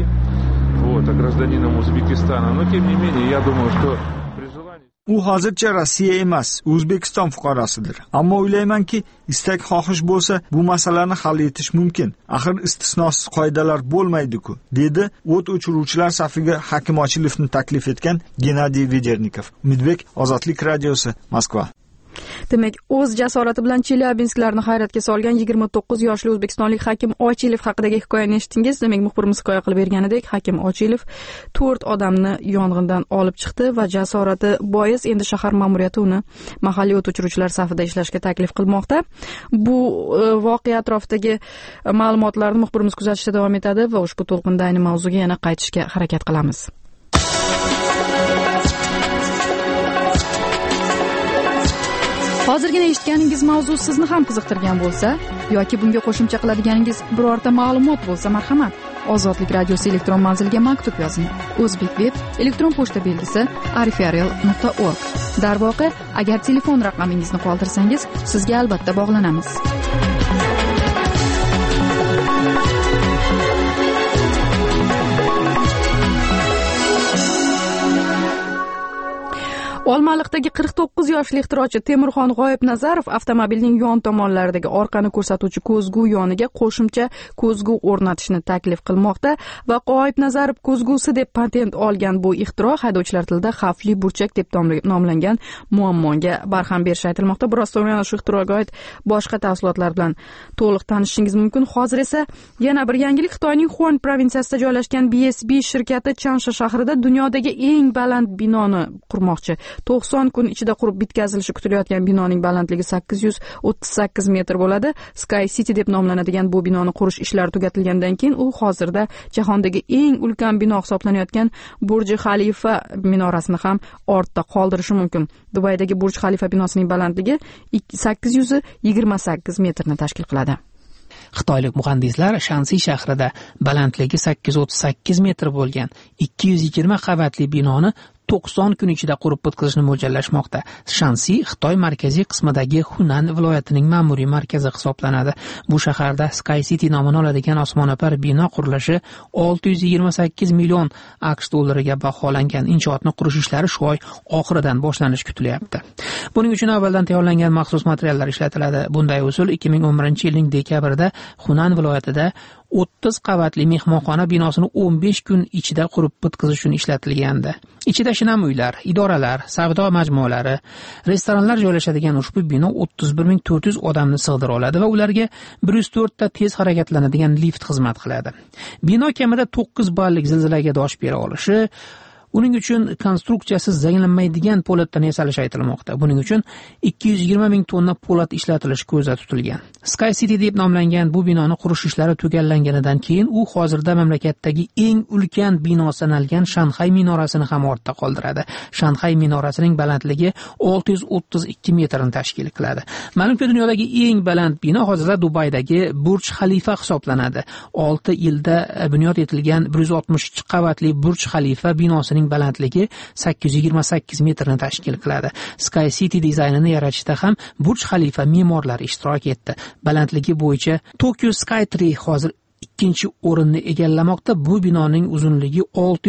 а гражданином Узбекистана, но тем не менее, я думаю, что u hozircha Rossiya emas, O'zbekiston fuqarosidir. Ammo o'ylaymanki, istak xohish bo'lsa, bu masalani hal etish mumkin. Axir istisnosiz qoidalar bo'lmaydi-ku, dedi o't o'chiruvchilar safiga Hakim Ochilovni taklif etgan Gennadiy Vedernikov. Umidbek, Ozodlik radiosi, Moskva. Demak, o'z jasorati bilan Chelyabinsklarni hayratga solgan 29 yoshli o'zbekistonlik Hakim Ochilov haqidagi hikoyani eshitdingiz. Demak, muxbirimiz hikoya qilib berganidek, Hakim Ochilov 4 odamni yong'indan olib chiqdi va jasorati bois endi shahar ma'muriyati uni mahalliy o't o'chiruvchilar safida ishlashga taklif qilmoqda. Bu voqea atrofidagi ma'lumotlarni muxbirimiz kuzatishda davom etadi va ushbu to'lqinda ayni mavzuga yana qaytishga harakat qilamiz. Hozirgina eshitganingiz mavzu sizni ham qiziqtirgan bo'lsa yoki bunga qo'shimcha qiladiganingiz birorta ma'lumot bo'lsa, marhamat, Ozodlik radiosi elektron manziliga maktub yozing. O'zbekveb elektron pochta belgisi arifarial.org. Darvoqe, agar telefon raqamingizni qoldirsangiz, sizga albatta bog'lanamiz. Olmaliqdagi 49 yoshli ixtirochi Temurxon G'oyibnazarov avtomobilning yon tomonlaridagi orqani ko'rsatuvchi ko'zgu yoniga qo'shimcha ko'zgu o'rnatishni taklif qilmoqda va G'oyibnazarov ko'zgusi deb patent olgan bu ixtiro haydovchilar tilida xavfli burchak deb nomlangan muammoga barham berishi aytilmoqda. Biroz so'ng shu ixtiroga oid boshqa tafsilotlar bilan to'liq tanishishingiz mumkin. Hozir esa yana bir yangilik. Xitoyning Xuan provinsiyasida joylashgan BSB shirkati Chansha shahrida dunyodagi eng baland binoni qurmoqchi. 90 kun ichida qurib bitkazilishi kutilayotgan binoning balandligi 838 metr bo'ladi. Sky City deb nomlanadigan bu binoni qurish ishlari tugatilgandan keyin u hozirda jahondagi eng ulkan bino hisoblanayotgan Burj Khalifa minorasini ham ortda qoldirishi mumkin. Dubaydagi Burj Khalifa binosining balandligi 828 metrni tashkil qiladi. Xitoylik muhandislar Shansi shahrida balandligi 838 metr bo'lgan 220 qavatli binoni 90 kun ichida qurib bitkazishni mo'ljallashmoqda. Shansi Xitoy markaziy qismidagi Hunan viloyatining ma'muriy markazi hisoblanadi. Bu shaharda Sky City nomini oladigan osmono'par bino qurilishi 628 million AQSh dollariga baholangan. Inshootni qurish ishlari shu oy oxiridan boshlanishi kutilyapti. Buning uchun avvaldan tayyorlangan maxsus materiallar ishlatiladi. Bunday usul 2011-yilning dekabrida Hunan viloyatida 30 qavatli mehmonxona binosini 15 kun ichida qurib bitkazish uchun ishlatilgandi. Ichida shinam uylar, idoralar, savdo majmualari, restoranlar joylashadigan ushbu bino 31400 odamni sig'dira oladi va ularga 104 ta tez harakatlanadigan lift xizmat qiladi. Bino kamida 9 ballik zilzilaga dosh bera olishi, uning uchun konstruksiyasi zanglanmaydigan po'latdan yasalishi aytilmoqda. Buning uchun 220 ming tonna po'lat ishlatilishi ko'zda tutilgan. Sky City deb nomlangan bu binoni qurish ishlari tugallanganidan keyin u hozirda mamlakatdagi eng ulkan bino sanalgan Shanxay minorasini ham ortda qoldiradi. Shanxay minorasining balandligi 632 metrni tashkil qiladi. Ma'lumki, dunyodagi eng baland bino hozirda Dubaydagi Burj Khalifa hisoblanadi. 6 yilda bunyod etilgan 162 qavatli Burj Khalifa binosining balandligi 828 metrni tashkil qiladi. Sky City dizaynini yaratishda ham Burj Khalifa me'morlari ishtirok etdi. Balandligi bo'yicha Tokyo Skytree hozir ikkinchi o'rinni egallamoqda. Bu binoning uzunligi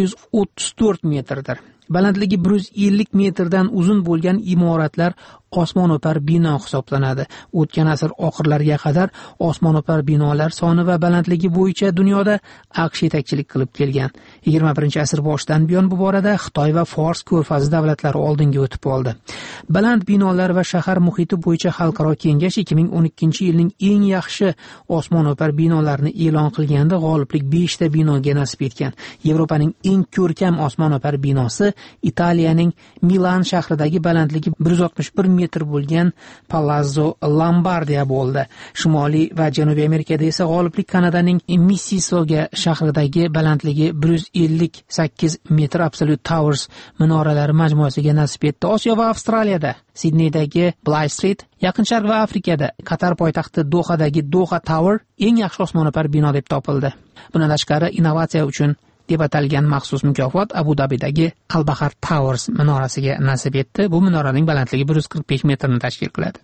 634 metrdir. Balandligi 150 metrdan uzun bo'lgan imoratlar osmono'par bino hisoblanadi. O'tgan asr oxirlariga qadar osmono'par binolar soni va balandligi bo'yicha dunyoda AQSh yetakchilik qilib kelgan. 21-asr boshidan buyon bu borada Xitoy va Fors ko'rfazi davlatlari oldinga o'tib oldi. Baland binolar va shahar muhiti bo'yicha xalqaro kengash 2012-yilning eng yaxshi osmono'par binolarini e'lon qilganda g'oliblik 5 ta binoga nasib etgan. Yevropaning eng ko'rkam osmono'par binosi Italiyaning Milan shahridagi balandligi 161 metr bo'lgan Palazzo Lombardia bo'ldi. Shimoliy va Janubiy Amerikada esa g'oliblik Kanadaning Mississauga shahridagi balandligi 158 metr Absolute Towers minoralari majmuasiga nasib etdi. Osiyo va Avstraliyada Sidneydagi Bly Street, Yaqin Sharq va Afrikada Qatar poytaxti Dohadagi Doha Tower eng yaxshi osmono'par bino deb topildi. Bundan tashqari innovatsiya uchun deb atalgan maxsus mukofot Abu Dabidagi Al-Bahar Towers minorasiga nasib etdi. Bu minoraning balandligi 145 metrni tashkil qiladi.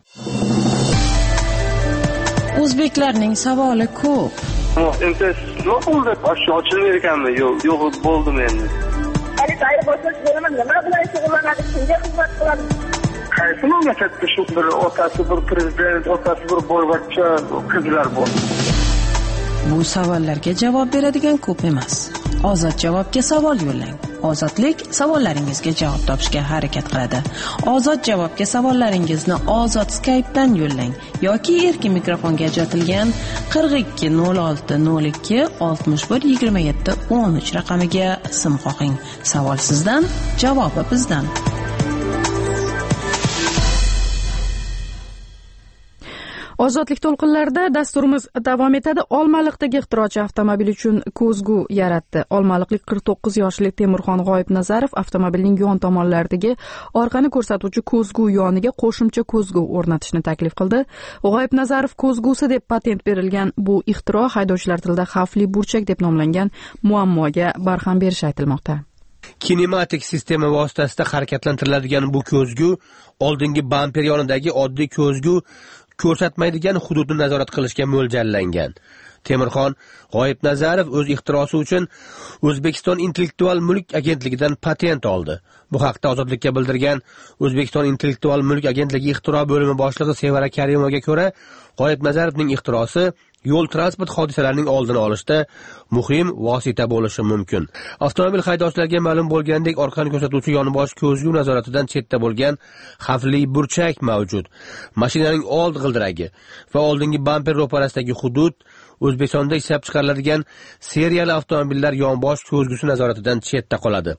O'zbeklarning savoli ko'p. Endi nima bo'ldi? Ochilmaydi ekanmi? Yo'q, bo'ldim endi. Qaysi boshlash bo'laman, nima bilan shug'ullanadi, kimga xizmat qiladi? Qaysi mamlakatda shu bir otasi bir prezident, otasi bir boyvachcha qizlar bor? Bu savollarga javob beradigan ko'p emas. Ozod javobga savol yo'llang. Ozodlik savollaringizga javob topishga harakat qiladi. Ozod javobga savollaringizni Ozod Skype'dan yo'llang yoki erkin mikrofonga ajratilgan 42 06 02 61 27 13 raqamiga sim qo'ying. Savol sizdan, javobi bizdan. Ozodlik to'lqinlarida dasturimiz davom etadi. Olmaliqdagi ixtirochi avtomobil uchun ko'zgu yaratdi. Olmaliqlik 49 yoshli Temurxon G'oyibnazarov avtomobilning yon tomonlaridagi orqani ko'rsatuvchi ko'zgu yoniga qo'shimcha ko'zgu o'rnatishni taklif qildi. G'oyibnazarov ko'zgusi deb patent berilgan bu ixtiro haydovchilar tilida xavfli burchak deb nomlangan muammoga barham berishi aytilmoqda. Kinematik sistema vositasida harakatlantiriladigan bu ko'zgu oldingi bamper yonidagi oddiy ko'zgu ko'rsatmaydigan hududni nazorat qilishga mo'ljallangan. Temurxon G'oyibnazarov o'z ixtirosi uchun O'zbekiston Intellektual mulk agentligidan patent oldi. Bu haqda Ozodlikka bildirgan O'zbekiston Intellektual mulk agentligi ixtiro bo'limi boshlig'i Sevara Karimovaga ko'ra, G'oyibnazarovning ixtirosi yo'l transport hodisalarining oldini olishda muhim vosita bo'lishi mumkin. Avtomobil haydovchilariga ma'lum bo'lgandek, orqani ko'rsatuvchi yonbosh ko'zgu nazoratidan chetda bo'lgan xavfli burchak mavjud. Mashinaning old g'ildiragi va oldingi bamper ro'parasidagi hudud O'zbekistonda ishlab chiqariladigan seriyali avtomobillar yonbosh ko'zgusi nazoratidan chetda qoladi.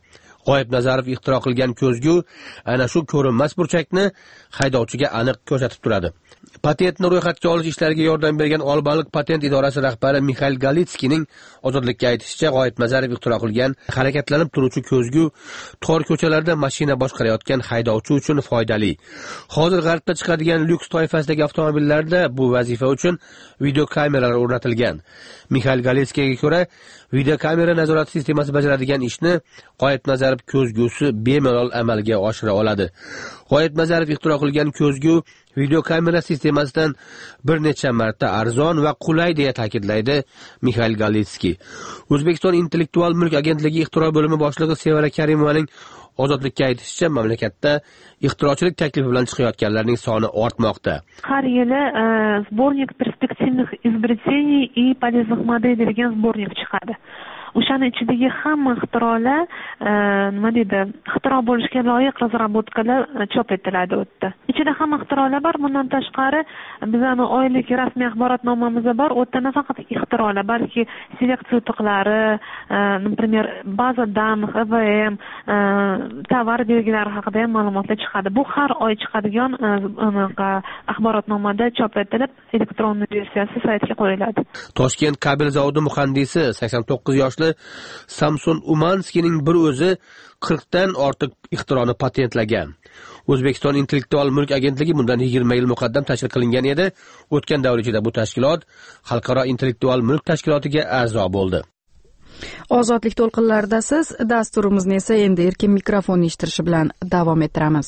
G'oyibnazarov ixtiro qilgan ko'zgu ana shu ko'rinmas burchakni haydovchiga aniq ko'rsatib turadi. Patentni ro'yxatga olish ishlariga yordam bergan Olmaliq patent idorasi rahbari Mixail Galitskining ozodlikka aytishicha, G'oyibnazarov ixtiro qilgan harakatlanib turuvchi ko'zgu tor ko'chalarda mashina boshqarayotgan haydovchi uchun foydali. Hozir g'arbda chiqadigan lyuks toifasidagi avtomobillarda bu vazifa uchun videokameralar o'rnatilgan. Mixail Galitskiga ko'ra, videokamera nazorati sistemasi bajaradigan ishni G'oyibnazarov ko'zgusi bemalol amalga oshira oladi. G'oyibnazarov ixtiro qilgan ko'zgu videokamera sistemasidan bir necha marta arzon va qulay deya ta'kidlaydi Mixail Galitskiy. O'zbekiston Intellektual mulk agentligi ixtiro bo'limi boshlig'i Sevara Karimovaning ozodlikka aytishicha, mamlakatda ixtirochilik taklifi bilan chiqayotganlarning soni ortmoqda. Har yili sbornik perspektivных изобретений и полезных моделей degan sbornik chiqadi. O'shani ichidagi hamma ixtirolar, nima deydi, ixtiro bo'lishga loyiq razraботкаlar chop etiladi o'tda. Ichida hamma ixtirolar bor. Bundan tashqari bizning oylik rasmiy axborotnomamizda bor. O'tda nafaqat ixtirolar, balki seleksiya yutuqlari, например, baza данных, EVM, tovar belgilari haqida ham ma'lumotlar chiqadi. Bu har oy chiqadigan axborotnomada chop etilib, elektron versiyasi saytga qo'yiladi. Toshkent kabel zavodi muhandisi 89 yoshli Samson Umanskining bir o'zi 40 dan ortiq ixtironi patentlagan. O'zbekiston Intellektual mulk agentligi bundan 20 yil muqaddam tashkil qilingan edi. O'tgan davr ichida bu tashkilot Xalqaro intellektual mulk tashkilotiga a'zo bo'ldi. Ozodlik to'lqinlarida siz dasturimizni esa endi erkin mikrofon eshittirishi bilan davom ettiramiz.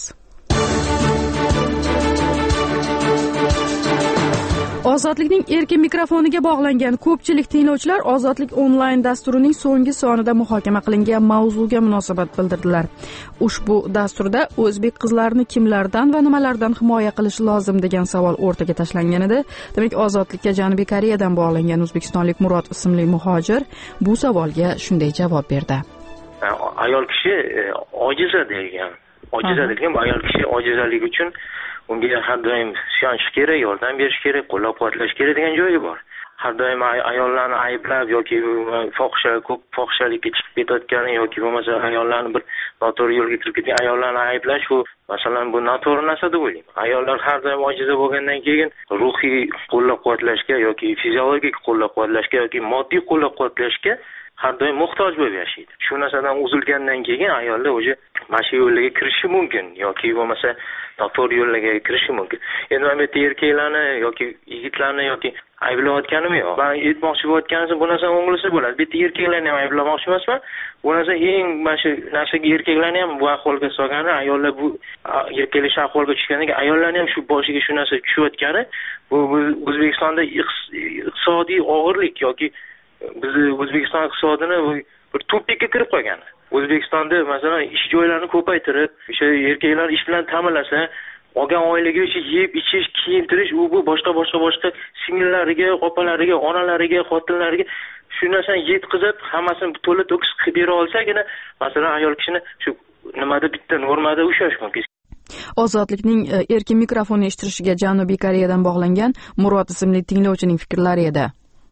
Ozodlikning erkin mikrofoniga bog'langan ko'pchilik tinglovchilar Ozodlik onlayn dasturining so'nggi sonida muhokama qilingan mavzuga munosabat bildirdilar. Ushbu dasturda o'zbek qizlarini kimlardan va nimalardan himoya qilish lozim degan savol o'rtaga tashlangan edi. Demak, Ozodlikka Janubiy Koreyadan bog'langan o'zbekistonlik Murod ismli muhojir bu savolga shunday javob berdi. Ayol kishi ojiza degan ayol kishi ojizaligi uchun unga har doim suyanchish kerak, yordam berish kerak, qo'llab-quvvatlash kerak degan joyi bor. Har doim ayollarni ayblab yoki ko'p fohishalikka chiqib ketayotgani yoki bo'lmasa ayollarni bir noto'g'ri yo'lga kirib ketgan ayollarni ayplash, bu masalan bu noto'g'ri narsa deb o'ylayman. Ayollar har doim ojiza bo'lgandan keyin ruhiy qo'llab-quvvatlashga yoki fiziologik qo'llab-quvvatlashga yoki moddiy qo'llab-quvvatlashga har doim muhtoj bo'lib yashaydi. Shu narsadan uzilgandan keyin ayollar o'zi mana shu yo'lga kirishi mumkin yoki bo'lmasa noto'g'ri yo'lga kirishi mumkin. Endi men bu yerda erkaklarni yoki yigitlarni yoki ayblayotganim yo'q. Men aytmoqchi bo'layotganim bu narsa o'ngilsa bo'ladi. Bu yerda erkaklarni ham ayblamoqchi emasman. Bu narsa eng mana shu narsaga erkaklarni ham bu ahvolga solgani, ayollar bu erkaklar shu ahvolga tushganiga ayollarni ham shu boshiga shu narsa tushayotgani, bu O'zbekistonda iqtisodiy og'irlik yoki bizni O'zbekiston iqtisodini bir tupikka kirib qolgan. O'zbekistonda masalan ish joylarini ko'paytirib, o'sha erkaklar ish bilan ta'minlasa, olgan oyligi uchun yeb, ichish, kiyintirish, u bu boshqa singillariga, opalariga, onalariga, xotinlariga shu narsani yetkazib, hammasini to'la to'kis qilib bera olsagina, masalan ayol kishini shu nimada bitta normada ushlash mumkin. Ozodlikning erkin mikrofonni eshittirishiga Janubiy Koreyadan bog'langan Murod ismli tinglovchining fikrlari edi.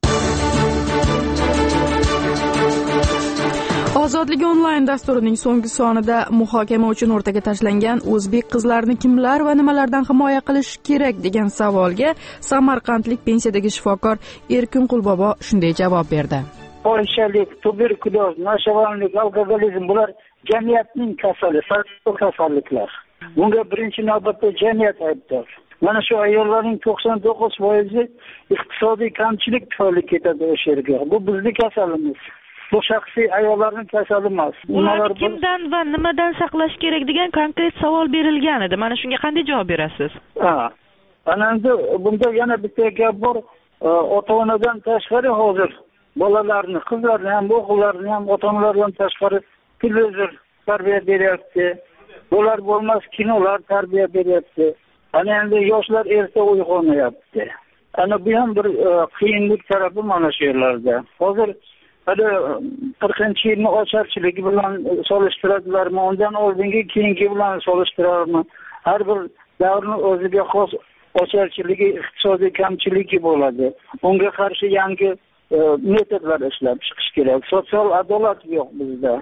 Ozodlik onlayn dasturining so'nggi sonida muhokama uchun o'rtaga tashlangan o'zbek qizlarini kimlar va nimalardan himoya qilish kerak degan savolga samarqandlik pensiyadagi shifokor Erkinqul bobo shunday javob berdi. Fohishalik, tuberkuloz, nashavandlik, alkogolizm bular jamiyatning kasalliklar. Bunga birinchi navbatda jamiyat aybdor. Mana shu ayollarning 99% iqtisodiy kamchilik tufayli ketadi o'sha yerga. Bu bizning kasalimiz. Bu shaxsiy ayollarning kasali emas. Ularni kimdan va nimadan saqlash kerak degan konkret savol berilgan edi. Mana shunga qanday javob berasiz? Ana endi bunda yana bitta gap bor. Ota-onadan tashqari hozir bolalarni, qizlarni ham, o'g'illarni ham ota-onalardan tashqari televizor tarbiya beryapti. Bular bo'lmas kinolar tarbiya beryapti. Ana endi yoshlar erta uyg'onyapti. Ana bu ham bir qiyinlik tarafi mana shu yerlarda. Hozir hali 40-yilni ocharchiligi bilan solishtiradilarmi, undan oldingi keyingi bilan solishtirarmi? Har bir davrning o'ziga xos ocharchiligi, iqtisodiy kamchiligi bo'ladi. Unga qarshi yangi metodlar ishlab chiqish kerak. Sotsial adolat yo'q bizda.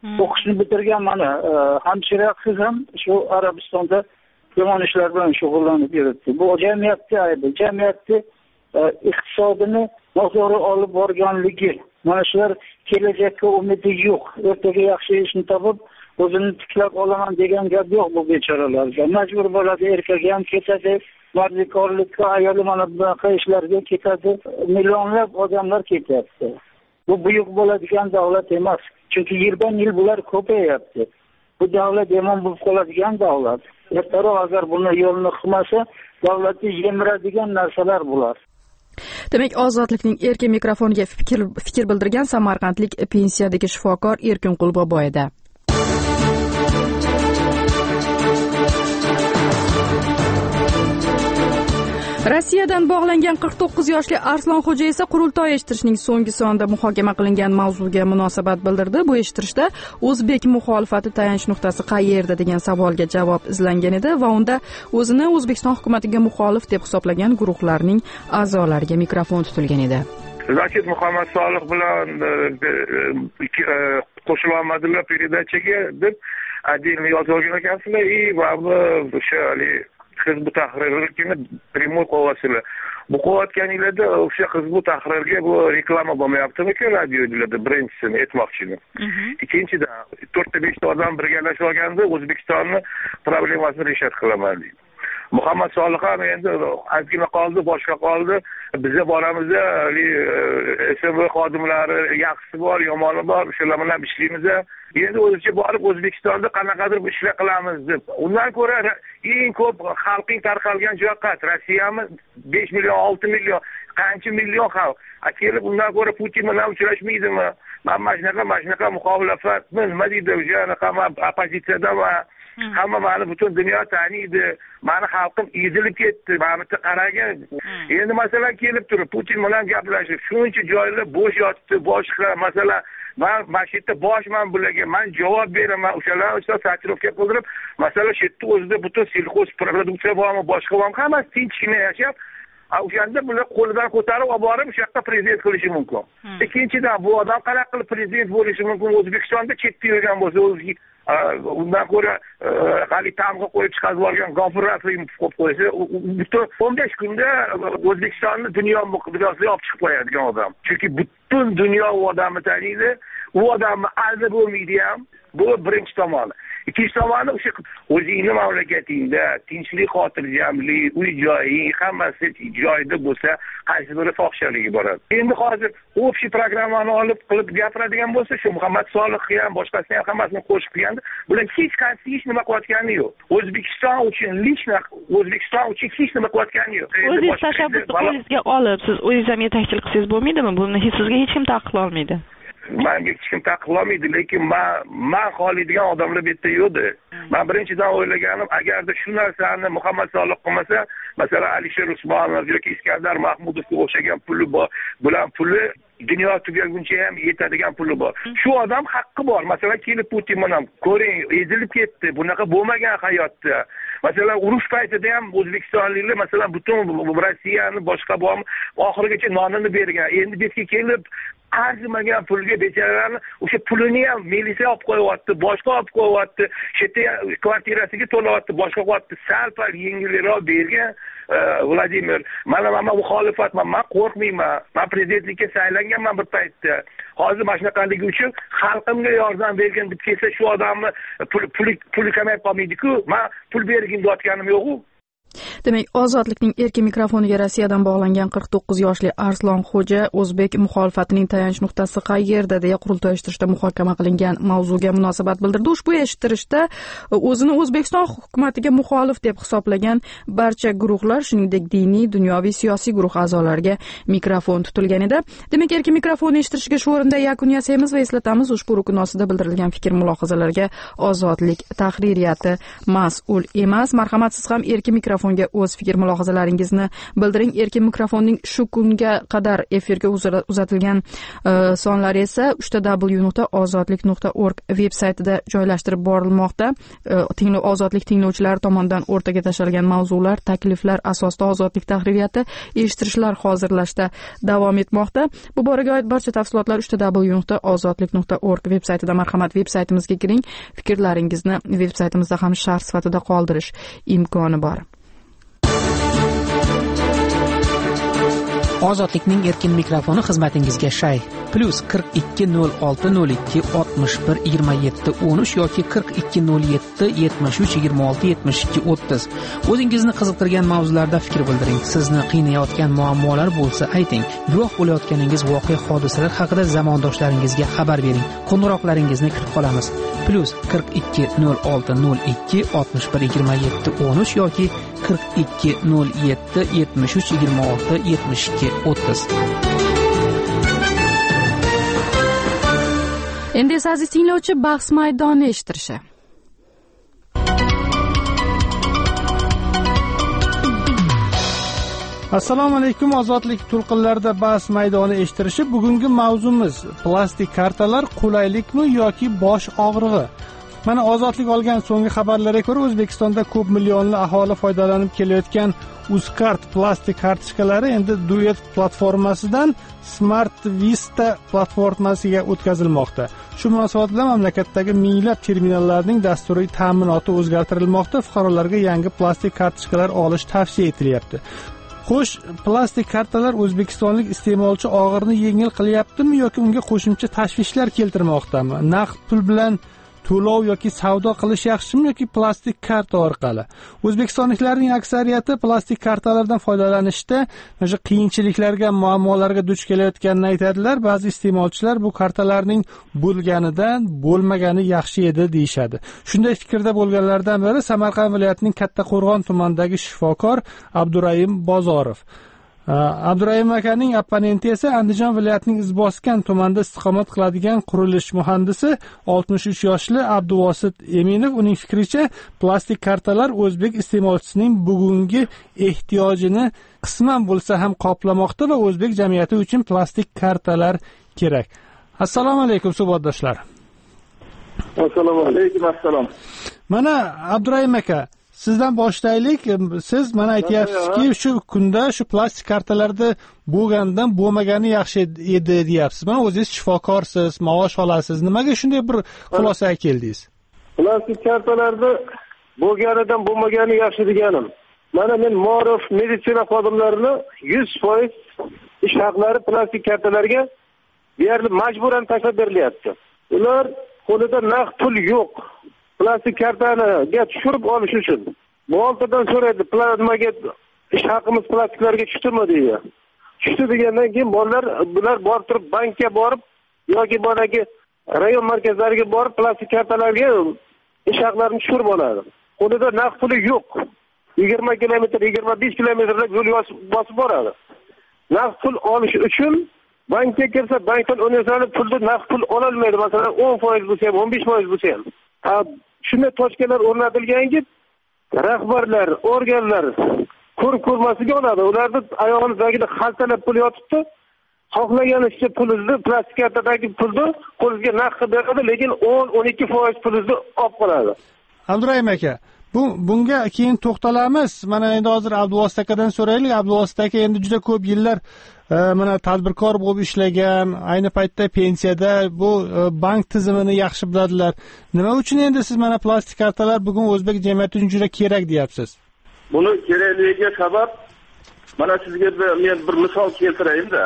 o'qishni bitirgan mana hamshira qiz ham shu Arabistonda yomon ishlar bilan shug'ullanib yuribdi. Bu jamiyatga aybi, jamiyatni iqtisodini noto'g'ri olib borganligi. Mana shular kelajakka umidi yo'q. Ertaga yaxshi ishni topib, o'zini tiklab olaman degan gap yo'q bu bechoralarga. Majbur bo'ladi, erkagi ham ketadi, mardikorlikka, ayoli mana bunaqa ishlarga ketadi. Millionlab odamlar ketyapti. Bu buyuk bo'ladigan davlat emas. Chunki yildan yil bular ko'payapti. Bu davlat yomon bo'lib qoladigan davlat. Ertaroq agar buni yo'lini qilmasa, davlatni yemiradigan narsalar bular. Demak, ozodlikning erkin mikrofoniga fikr bildirgan samarqandlik pensiyadagi shifokor Erkinqul Bobo edi. Rossiyadan bog'langan 49 yoshli Arslonxo'ja esa qurultoy eshittirishning so'nggi sonida muhokama qilingan mavzuga munosabat bildirdi. Bu eshittirishda o'zbek muxolifati tayanch nuqtasi qayerda degan savolga javob izlangan edi va unda o'zini O'zbekiston hukumatiga muxolif deb hisoblagan guruhlarning a'zolariga mikrofon tutilgan edi. Zakir Muhammad Solih bilan qo'shilolmadilar передачаga deb отдельно yozib olgan ekansizlar va o'sha Hizb tahrirlikni primoy qo'yasizlar. Bu qo'yatganinglarda o'sha Hizb tahrirga bu reklama bo'lmayaptimi-ku radiolarda birinchisini aytmoqchiman. Ikkinchidan 4-5 odam birgalashib olganda O'zbekistonni problemasini reshad qilaman deydi. Muhammad Solih ham endi ozgina qoldi, boshqa qoldi. Bizga boramizda SMV xodimlari yaxshisi bor, yomoni bor, o'shalar bilan ishlaymiz. Endi o'zicha borib O'zbekistonda qanaqadir ishlar qilamiz deb. Undan ko'ra eng ko'p xalqing tarqalgan joy qaysi? Rossiyami 5 million, 6 million, qancha million xalq. Kelib undan ko'ra Putin bilan uchrashmaydimi? Men mashnaqa muxolifatni nima deydi, o'sha opozitsiyadaman. Hamma meni butun dunyo taniydi. Meni xalqim ezilib ketdi. Meni qaragin. Endi masalan kelib turib Putin bilan gaplashib, shuncha joylar bo'sh yotibdi, boshqa masalan men shu yerda boshman bularga, men javob beraman. O'shalar sachirovka qildirib, masalan shu yerda o'zida butun selxoz produksiya bormi, boshqa bormi, hammasi tinchgina yashab, o'shanda bular qo'lidan ko'tarib olib borib, o'sha yerda prezident qilishi mumkin. Ikkinchidan, bu odam qanaqa qilib prezident bo'lishi mumkin? O'zbekistonda chetda yurgan bo'lsa, o'zi undan ko'ra hali tamg'a qo'yib chiqarib olgan G'ofur Rafiyev qo'ysa, butun 15 kunda O'zbekistonni dunyo miqyosida olib chiqib qo'yadigan odam. Chunki butun dunyo u odamni taniydi, u odamni aldi bo'lmaydi ham. Bu birinchi tomoni. Ikkinchi tomoni o'sha o'zingni mamlakatingda tinchlik, xotirjamlik, uy-joying hammasi joyida bo'lsa, qaysi biri fohishaligi boradi. Endi hozir общий programmani olib qilib gapiradigan bo'lsa, shu Muhammad Solihni ham, boshqasini ham hammasini qo'shib qilganda, bular hech nima qilayotgani yo'q. O'zbekiston uchun hech nima qilayotgani yo'q. O'zingiz tashabbusni qo'lingizga olib, siz o'zingiz ham yetakchilik qilsangiz bo'lmaydimi? Buni sizga hech kim taqiqlolmaydi. Menga hech kim taqiqlolmaydi, lekin men xohlaydigan odamlar bu yerda yo'qdi. Men birinchidan o'ylaganim, agarda shu narsani Muhammad Solih qilmasa, masalan Alisher Usmonov yoki Iskandar Mahmudovga o'xshagan puli bor, bular puli dunyo tugaguncha ham yetadigan puli bor. Shu odam haqqi bor. Masalan, kelib Putin bilan ko'ring, ezilib ketdi. Bunaqa bo'lmagan hayotda. Masalan, urush paytida ham o'zbekistonliklar masalan butun Rossiyani boshqa bormi, oxirigacha nonini bergan. Endi bizga kelib arzimagan pulga bechoralarni o'sha pulini ham militsiya olib qo'yapti, boshqa olib qo'yapti, shu yerda kvartirasiga to'layapti, boshqa qo'yapti. Sal-pal yengilroq bergan Vladimir. Men muxolifatman, men qo'rqmayman. Men prezidentlikka saylanganman bir paytda. Hozir mana shunaqaligi uchun xalqimga yordam bergan deb kelsa, shu odamni puli kamayib qolmaydi-ku. Men pul bergin deyotganim yo'q-ku. Demak, ozodlikning erkin mikrofoniga Rossiyadan bog'langan 49 yoshli Arslonxo'ja o'zbek muxolifatining tayanch nuqtasi qayerda deya qurultoy eshittirishda muhokama qilingan mavzuga munosabat bildirdi. Ushbu eshittirishda o'zini O'zbekiston hukumatiga muxolif deb hisoblagan barcha guruhlar, shuningdek diniy, dunyoviy, siyosiy guruh a'zolariga mikrofon tutilgan edi. Demak, erkin mikrofon eshittirishiga shu o'rinda yakun yasaymiz va eslatamiz, ushbu rukun ostida bildirilgan fikr-mulohazalarga Ozodlik tahririyati mas'ul emas. Marhamat, siz ham erkin mikrofon mikrofonga o'z fikr mulohazalaringizni bildiring. Erkin mikrofonning shu kunga qadar efirga uzatilgan sonlari esa www.ozodlik.org veb saytida joylashtirib borilmoqda. Ozodlik tinglovchilari tomonidan o'rtaga tashlangan mavzular, takliflar asosida ozodlik tahririyati eshittirishlar hozirlashda davom etmoqda. Bu boraga oid barcha tafsilotlar www.ozodlik.org veb saytida. Marhamat, veb saytimizga kiring. Fikrlaringizni veb saytimizda ham sharh sifatida qoldirish imkoni bor. Ozodlikning erkin mikrofoni xizmatingizga shay. +420202612713 yoki 420773267230. O'zingizni qiziqtirgan mavzularda fikr bildiring. Sizni qiynayotgan muammolar bo'lsa ayting. Guvoh bo'layotganingiz voqea hodisalar haqida zamondoshlaringizga xabar bering. Qo'ng'iroqlaringizni kutib qolamiz. +4206062713 yoki 420773267230. Endi esa aziz tinglovchi, bahs maydoni eshittirishi. Assalomu alaykum. Ozodlik to'lqinlarida bahs maydoni eshittirishi. Bugungi mavzumiz plastik kartalar qulaylikmi yoki bosh og'rig'i? Mana ozodlik olgan so'nggi xabarlarga ko'ra O'zbekistonda ko'p millionli aholi foydalanib kelayotgan UzCard plastik kartochkalari endi Duet platformasidan Smart Vista platformasiga o'tkazilmoqda. Shu munosabat bilan mamlakatdagi minglab terminallarning dasturiy ta'minoti o'zgartirilmoqda. Fuqarolarga yangi plastik kartochkalar olish tavsiya etilyapti. Xo'sh, plastik kartalar o'zbekistonlik iste'molchi og'irini yengil qilyaptimi yoki unga qo'shimcha tashvishlar keltirmoqdami? Naqd pul bilan to'lov yoki savdo qilish yaxshimi yoki plastik karta orqali? O'zbekistonliklarning aksariyati plastik kartalardan foydalanishda o'sha qiyinchiliklarga, muammolarga duch kelayotganini aytadilar. Ba'zi iste'molchilar bu kartalarning bo'lganidan bo'lmagani yaxshi edi deyshadi. Shunday fikrda bo'lganlardan biri Samarqand viloyatining Kattaqo'rg'on tumanidagi shifokor Abdurayim Bozorov. Abdurayim akaning opponenti esa Andijon viloyatining Izboskan tumanida istiqomat qiladigan qurilish muhandisi 63 yoshli Abduvosit Eminov. Uning fikricha, plastik kartalar o'zbek iste'molchisining bugungi ehtiyojini qisman bo'lsa ham qoplamoqda va o'zbek jamiyati uchun plastik kartalar kerak. Assalomu alaykum suhbatdoshlar. Assalomu alaykum. Assalom. Mana Abdurayim aka, sizdan boshlaylik. Siz mana aytyapsizki, shu kunda shu plastik kartalarda bo'lgandan bo'lmagani yaxshi edi deyapsiz. Mana o'zingiz shifokorsiz, maosh olasiz. Nimaga shunday bir xulosaga keldingiz? Plastik kartalarda bo'lganidan bo'lmagani yaxshi deganim. Mana men ma'ruf meditsina xodimlarini 100% ish haqlari plastik kartalarga berilib majburan tashlab berilyapti. Ular qo'lida naqd pul yo'q. Plastik kartaniga tushirib olish uchun muoltadan so'raydi, nimaga ish haqimiz plastiklarga tushdimi deydi. Tushdi degandan keyin bular borib turib bankka borib yoki boradagi rayon markazlariga borib plastik kartalarga ish haqlarini tushirib oladi. Qo'lida naqd puli yo'q. 20 kilometr, 25 kilometrlab yo'l bosib boradi. Naqd pul olish uchun bankka kirsa, bankdan universal pulni naqd pul ola olmaydi. Masalan, 10% bo'lsa ham, 15% bo'lsa ham. Shunday tochkalar o'rnatilganki, rahbarlar, organlar ko'rmasiga oladi. Ularni oyog'inizagida xaltalab pul yotibdi. Xohlaganishicha pulingizni, plastik kartadagi pulni qo'lingizga naqd qilib beradi, lekin 10-12% pulingizni olib qoladi. Abdurayim aka, bunga keyin to'xtalamiz. Mana endi hozir Abduvosit akadan so'raylik. Abduvosit aka endi juda ko'p yillar mana tadbirkor bo'lib ishlagan, ayni paytda pensiyada, bu bank tizimini yaxshi biladilar. Nima uchun endi siz mana plastik kartalar bugun o'zbek jamiyati uchun juda kerak deyapsiz? Buni kerakligiga sabab mana sizga men bir misol keltirayim-da.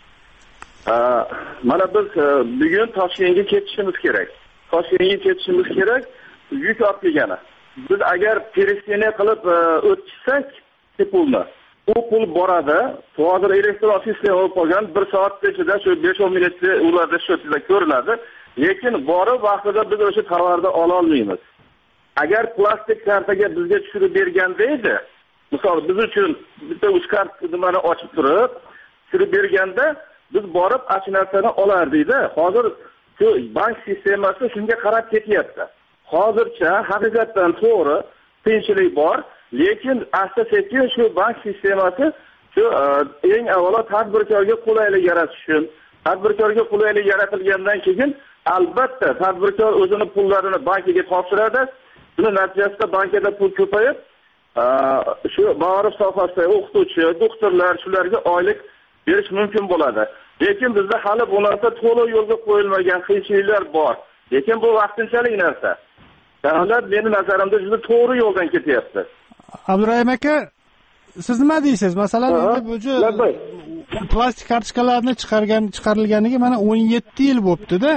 Mana biz bugun Toshkentga ketishimiz kerak. Toshkentga ketishimiz kerak, yuk olib kelgani. Biz agar peresiya qilib o'tkazsak, pulni u pul boradi. Hozir elektron sistema bo'lib qolgan, 1 soat ichida shu 5-10 minutda ularda shularda ko'rinadi, lekin borib vaqtida biz o'sha tovarni ola olmaymiz. Agar plastik kartaga bizga tushirib berganda edi, misol biz uchun bitta UzCard nimani ochib turib, tushirib berganda biz borib ash narsani olardik-da. Hozir shu bank sistemasi shunga qarab ketyapti. Hozircha haqiqatan to'g'ri qiyinchilik bor. lekin asta sekin shu bank sistemasi shu eng avvalo tadbirkorga qulaylik yaratish uchun, tadbirkorga qulaylik yaratilgandan keyin albatta tadbirkor o'zini pullarini bankiga topshiradi. Buni natijasida bankada pul ko'payib, shu ma'rif sohasidagi o'qituvchi, doktorlar shularga oylik berish mumkin bo'ladi. Lekin bizda hali bu narsa to'liq yo'lga qo'yilmagan qiyinchiliklar bor. Lekin bu vaqtinchalik narsa. Davlat meni nazarimda juda to'g'ri yo'ldan ketyapti. Abdurahim aka, siz nima deysiz? Masalan, endi bu plastik kartochkalarni chiqarilganiga mana 17 yil bo'libdi-da.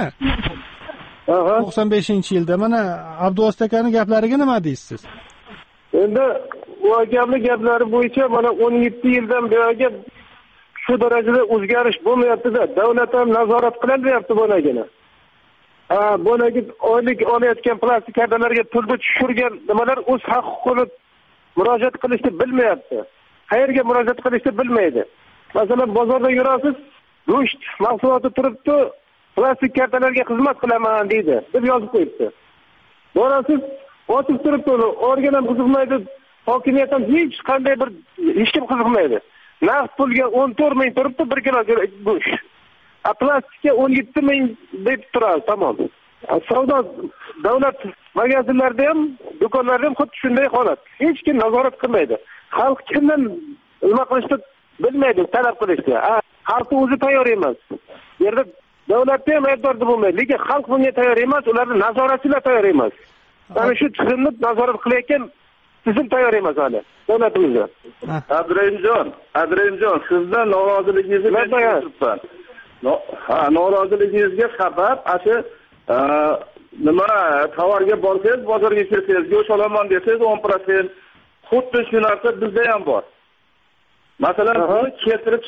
95-yilda. Mana Abduvos akaning gaplariga nima deysiz? Endi u gaplari bo'yicha mana 17 yildan beri shu darajada o'zgarish bo'lmayapti-da. Davlat ham nazorat qilyapti bunagina. Bunagi oylik olayotgan plastik kartalarga pulni tushirgan nimalar o'z haq-huquqini murojaat qilishni bilmayapti. Qayerga murojaat qilishni bilmaydi. Masalan, bozorda yurasiz, go'sht mahsuloti turibdi, plastik kartalarga xizmat qilaman deydi, deb yozib qo'yibdi. Borasiz, otib turibdi, organ ham qiziqmaydi, hokimiyat ham hech qanday bir hech kim qiziqmaydi. Naqd pulga 14 ming turibdi 1 kilo go'sht. Plastikka 17 ming deb turadi, tamom. Savdo davlat magazinlarida ham, do'konlarda ham xuddi shunday holat. Hech kim nazorat qilmaydi. Xalq kimdan nima qilishni bilmaydi, talab qilishni. Xalq o'zi tayyor emas. Yerda davlatda ham aybdor bo'lmaydi, lekin xalq bunga tayyor emas, ularning nazoratchilar tayyor emas. Mana shu tizimni nazorat qilayotgan tizim tayyor emas hali davlatimizda. Adremjon, sizdan noroziligingizni men aytibman. Noroziligingizga sabab ashu nima tovarga borsangiz, bozorga kirsangiz, go'sht olaman desangiz 10%, xuddi shu narsa bizda ham bor. Masalan, buni keltirib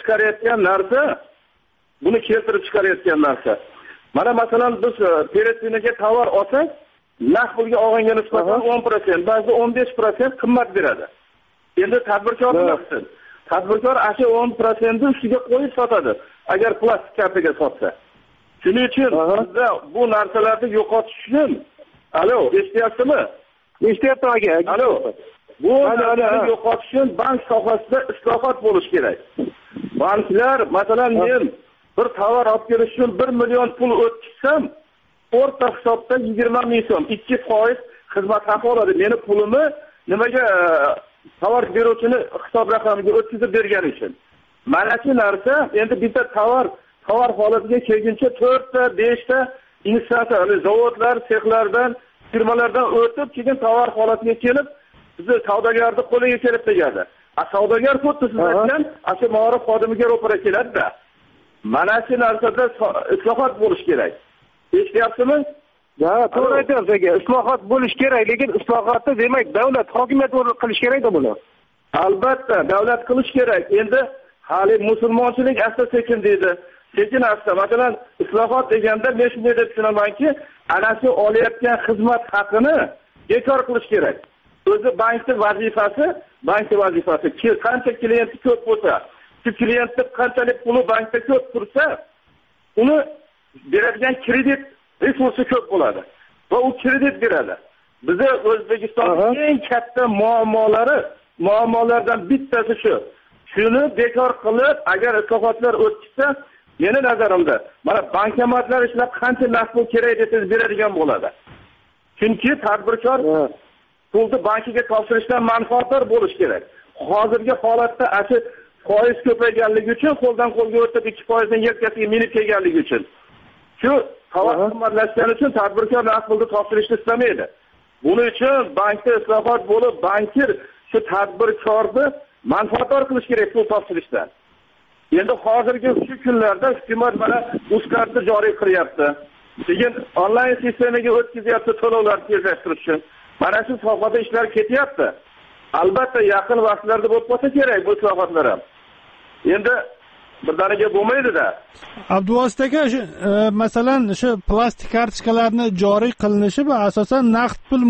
chiqarayotgan narsa. Mana masalan biz peretinaga tovar olsak, naqd pulga olganga nisbatan 10%, ba'zida 15% qimmat beradi. Endi tadbirkor nima qilsin? Tadbirkor ashu 10% ustiga qo'yib sotadi, agar plastik kartaga sotsa. Shuning uchun bizda bu narsalarni yo'qotish uchun, eshityapsizmi? Eshityapman aka. Bu narsani yo'qotish uchun bank sohasida islohot bo'lish kerak. Banklar, masalan, men bir tovar olib kelish uchun 1 million pul o'tkazsam, o'rta hisobda 20 ming so'm, 2% xizmat haqi oladi. Meni pulimni nimaga tovar beruvchini hisob raqamiga o'tkazib bergani uchun. Mana shu narsa endi bitta tovar holatiga kelguncha 4 ta, 5 ta instansiya, zavodlar, sexlardan, firmalardan o'tib, keyin tovar holatiga kelib, bizni savdogarning qo'liga kelib tegadi. Savdogar xuddi siz aytgan, ashu ma'rif xodimiga ro'para keladi-da. Mana shu narsada islohot bo'lish kerak. Eshityapsizmi? To'g'ri aytyapsiz aka. Islohot bo'lish kerak, lekin islohotni demak davlat, hokimiyat qilish kerak-da buni. Albatta, davlat qilish kerak. Endi hali musulmonchilik asta sekin deydi. Sekin asta. Masalan, islohot deganda men shunday deb tushunamanki, ana shu olayotgan xizmat haqini bekor qilish kerak. O'zi bankning vazifasi, qancha klienti ko'p bo'lsa, shu klientning qanchalik puli bankda ko'p tursa, uni beradigan kredit resursi ko'p bo'ladi va u kredit beradi. Bizda O'zbekistonning eng katta muammolardan bittasi shu. Shuni bekor qilib, agar islohotlar o'tsa, meni nazarimda, mana bankomatlar ishlab qancha naqd pul kerak desangiz beradigan bo'ladi. Chunki tadbirkor pulni bankiga topshirishdan manfaatdor bo'lish kerak. Hozirgi holatda ashi foiz ko'payganligi uchun, qo'ldan qo'lga o'tib 2% dan yelkasiga minib kelganligi uchun, shu tovar qimmatlashgani uchun tadbirkor naqd pulni topshirishni istamaydi. Buning uchun bankda islohot bo'lib, bankir shu tadbirkorni manfaatdor qilish kerak pul topshirishdan. Endi hozirgi shu kunlarda hukumat mana UzCardni joriy qilyapti. Keyin onlayn sistemaga o'tkazyapti to'lovlarni tezlashtirish uchun. Mana shu sohada ishlar ketyapti. Albatta yaqin vaqtlarda bo'lib qolsa kerak bu islohotlar ham. Endi birdaniga bo'lmaydi-da. Abduvos aka, masalan, shu plastik kartochkalarni joriy qilinishi va asosan naqd pul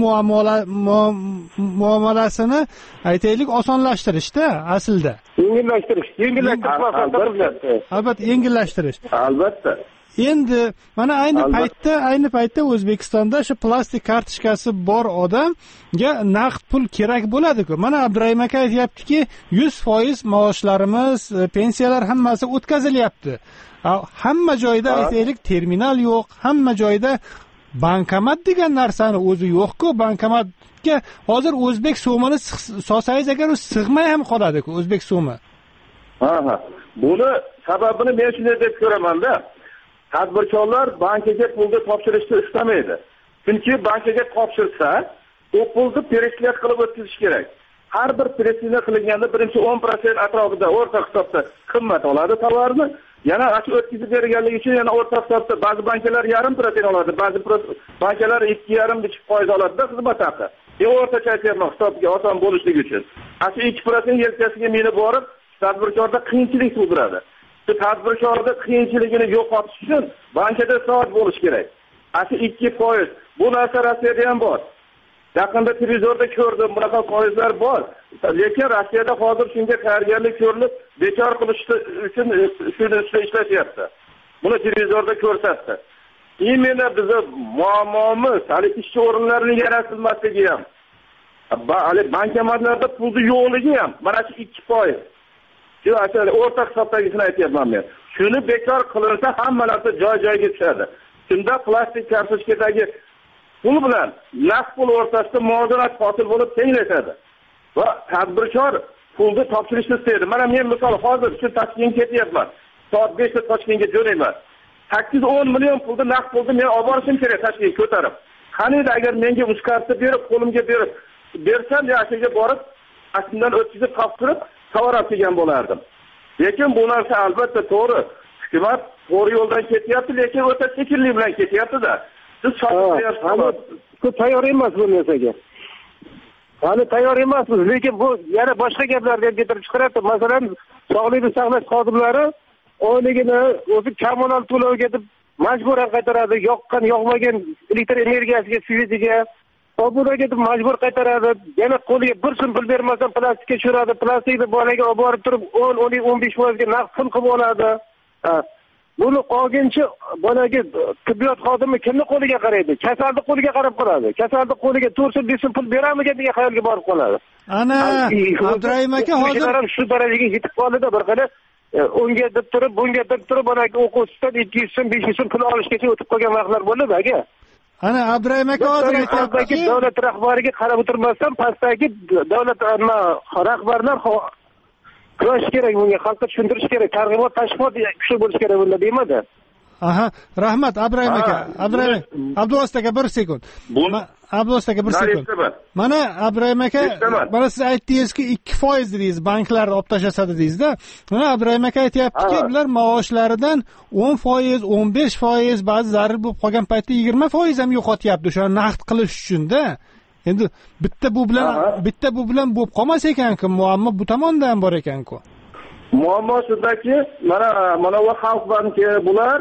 muomalasini aytaylik osonlashtirishda aslida. Yengillashtirish maqsadida. Albatta, yengillashtirish. Albatta. endi mana ayni paytda O'zbekistonda shu plastik kartochkasi bor odamga naqd pul kerak bo'ladi-ku. Mana Abdurahim aka aytayaptiki, 100% maoshlarimiz, pensiyalar hammasi o'tkazilyapti. Hamma joyda aytaylik terminal yo'q, hamma joyda bankomat degan narsani o'zi yo'q-ku. Bankomatga hozir o'zbek so'mini solsangiz agar u sig'may ham qoladi-ku o'zbek so'mi. Buni sababini men shunday deb ko'raman-da. Tadbirkorlar bankaga pulni topshirishni istamaydi. Chunki bankaga topshirsa, u pulni pereksiyat qilib o'tkazish kerak. Har bir pereksiya qilinganda birinchi 10% atrofida o'rta hisobda qimmat oladi tovarni. Yana o'tkazib berganligi uchun yana o'rta hisobda ba'zi bankalar 0.5% oladi, ba'zi bankalar 2.5% oladi-da xizmat haqi. O'rtacha aytyapman hisobga oson bo'lishligi uchun. 2% yelkasiga minib borib, tadbirkorda qiyinchilik tug'diradi. Shu tadbirkorda qiyinchiligini yo'qotish uchun bankada soat bo'lish kerak. 2%. Bu narsa Rossiyada ham bor. Yaqinda televizorda ko'rdim, bunaqa foizlar bor. Lekin Rossiyada hozir shunga tayyorgarlik ko'rilib, bekor qilish uchun shuni ishlashyapti. Buni televizorda ko'rsatdi. Imенно bizning muammomiz hali ishchi o'rinlarining yaratilmasligi ham. Bankomatlarda pulni yo'qligi ham mana shu 2%. Shu o'rta hisobdagisini aytyapman men. Shuni bekor qilinsa hamma narsa joy-joyiga tushadi. Shunda plastik kartochkadagi pul bilan naqd pul o'rtasida muvozanat hosil bo'lib tenglashadi. Va tadbirkor pulni topshirishni istaydi. Mana men misol hozir shu Toshkentga ketyapman. Soat 5 da Toshkentga jo'nayman. 810 million pulni naqd pulni men olib borishim kerak Toshkentga ko'tarib. Qaniydi agar menga uzkartib berib, qo'limga berib bersam, yashiga borib, asldan o'tkazib topshirib tovar olib kelgan bo'lardim. Lekin bu narsa albatta to'g'ri. Hukumat to'g'ri yo'ldan ketyapti, lekin o'ta sekinlik bilan ketyapti-da. Siz tayyor emas bu narsaga. Hali tayyor emasmiz, lekin bu yana boshqa gaplarga ham keltirib chiqaradi. Masalan, sog'liqni saqlash xodimlari oyligini o'zi kommunal to'lovga deb majburan qaytaradi, yoqqan, yoqmagan elektr energiyasiga, svetiga, obunaga deb majbur qaytaradi. Yana qo'liga bir so'm pul bermasdan plastikka tushiradi. Plastikni bolaga olib borib turib 10-15% ga naqd pul qilib oladi. Buni qolgancha bolaga tibbiyot xodimi kimni qo'liga qaraydi? Kasallik qo'liga qarab qoladi. Kasallik qo'liga 4-5 pul beramigan degan xayolga borib qoladi. Ana Abdurahim aka hozir shu darajaga yetib qoldi-da, bir qana unga deb turib, bunga deb turib, bolaga o'quvchidan 200 so'm, 500 so'm pul olishgacha o'tib qolgan vaqtlar bo'ldi aka. Ana Abdurahim aka hozir aytayapti, davlat rahbariga qarab o'tirmasdan pastdagi davlat rahbarlar kurash kerak, bunga xalqqa tushuntirish kerak, targ'ibot tashkilot kuchli bo'lish kerak bunda deymadi. Rahmat Abdurahim aka. Abduvosit aka 1 sekund. Abduvosit aka 1 sekund. Mana Abdurahim aka, mana siz aytdingiz-ki 2% dedingiz, banklarni olib tashlasa dedingiz-da. Mana Abdurahim aka aytayaptiki, ular maoshlaridan 10%, 15%, ba'zi zarur bo'lib qolgan paytda 20% ham yo'qotyapti o'sha naqd qilish uchun-da. Endi bitta bu bilan bo'lib qolmas ekan-ku, muammo bu tomonda ham bor ekan-ku. Muammo shundaki, mana bu xalq banki bular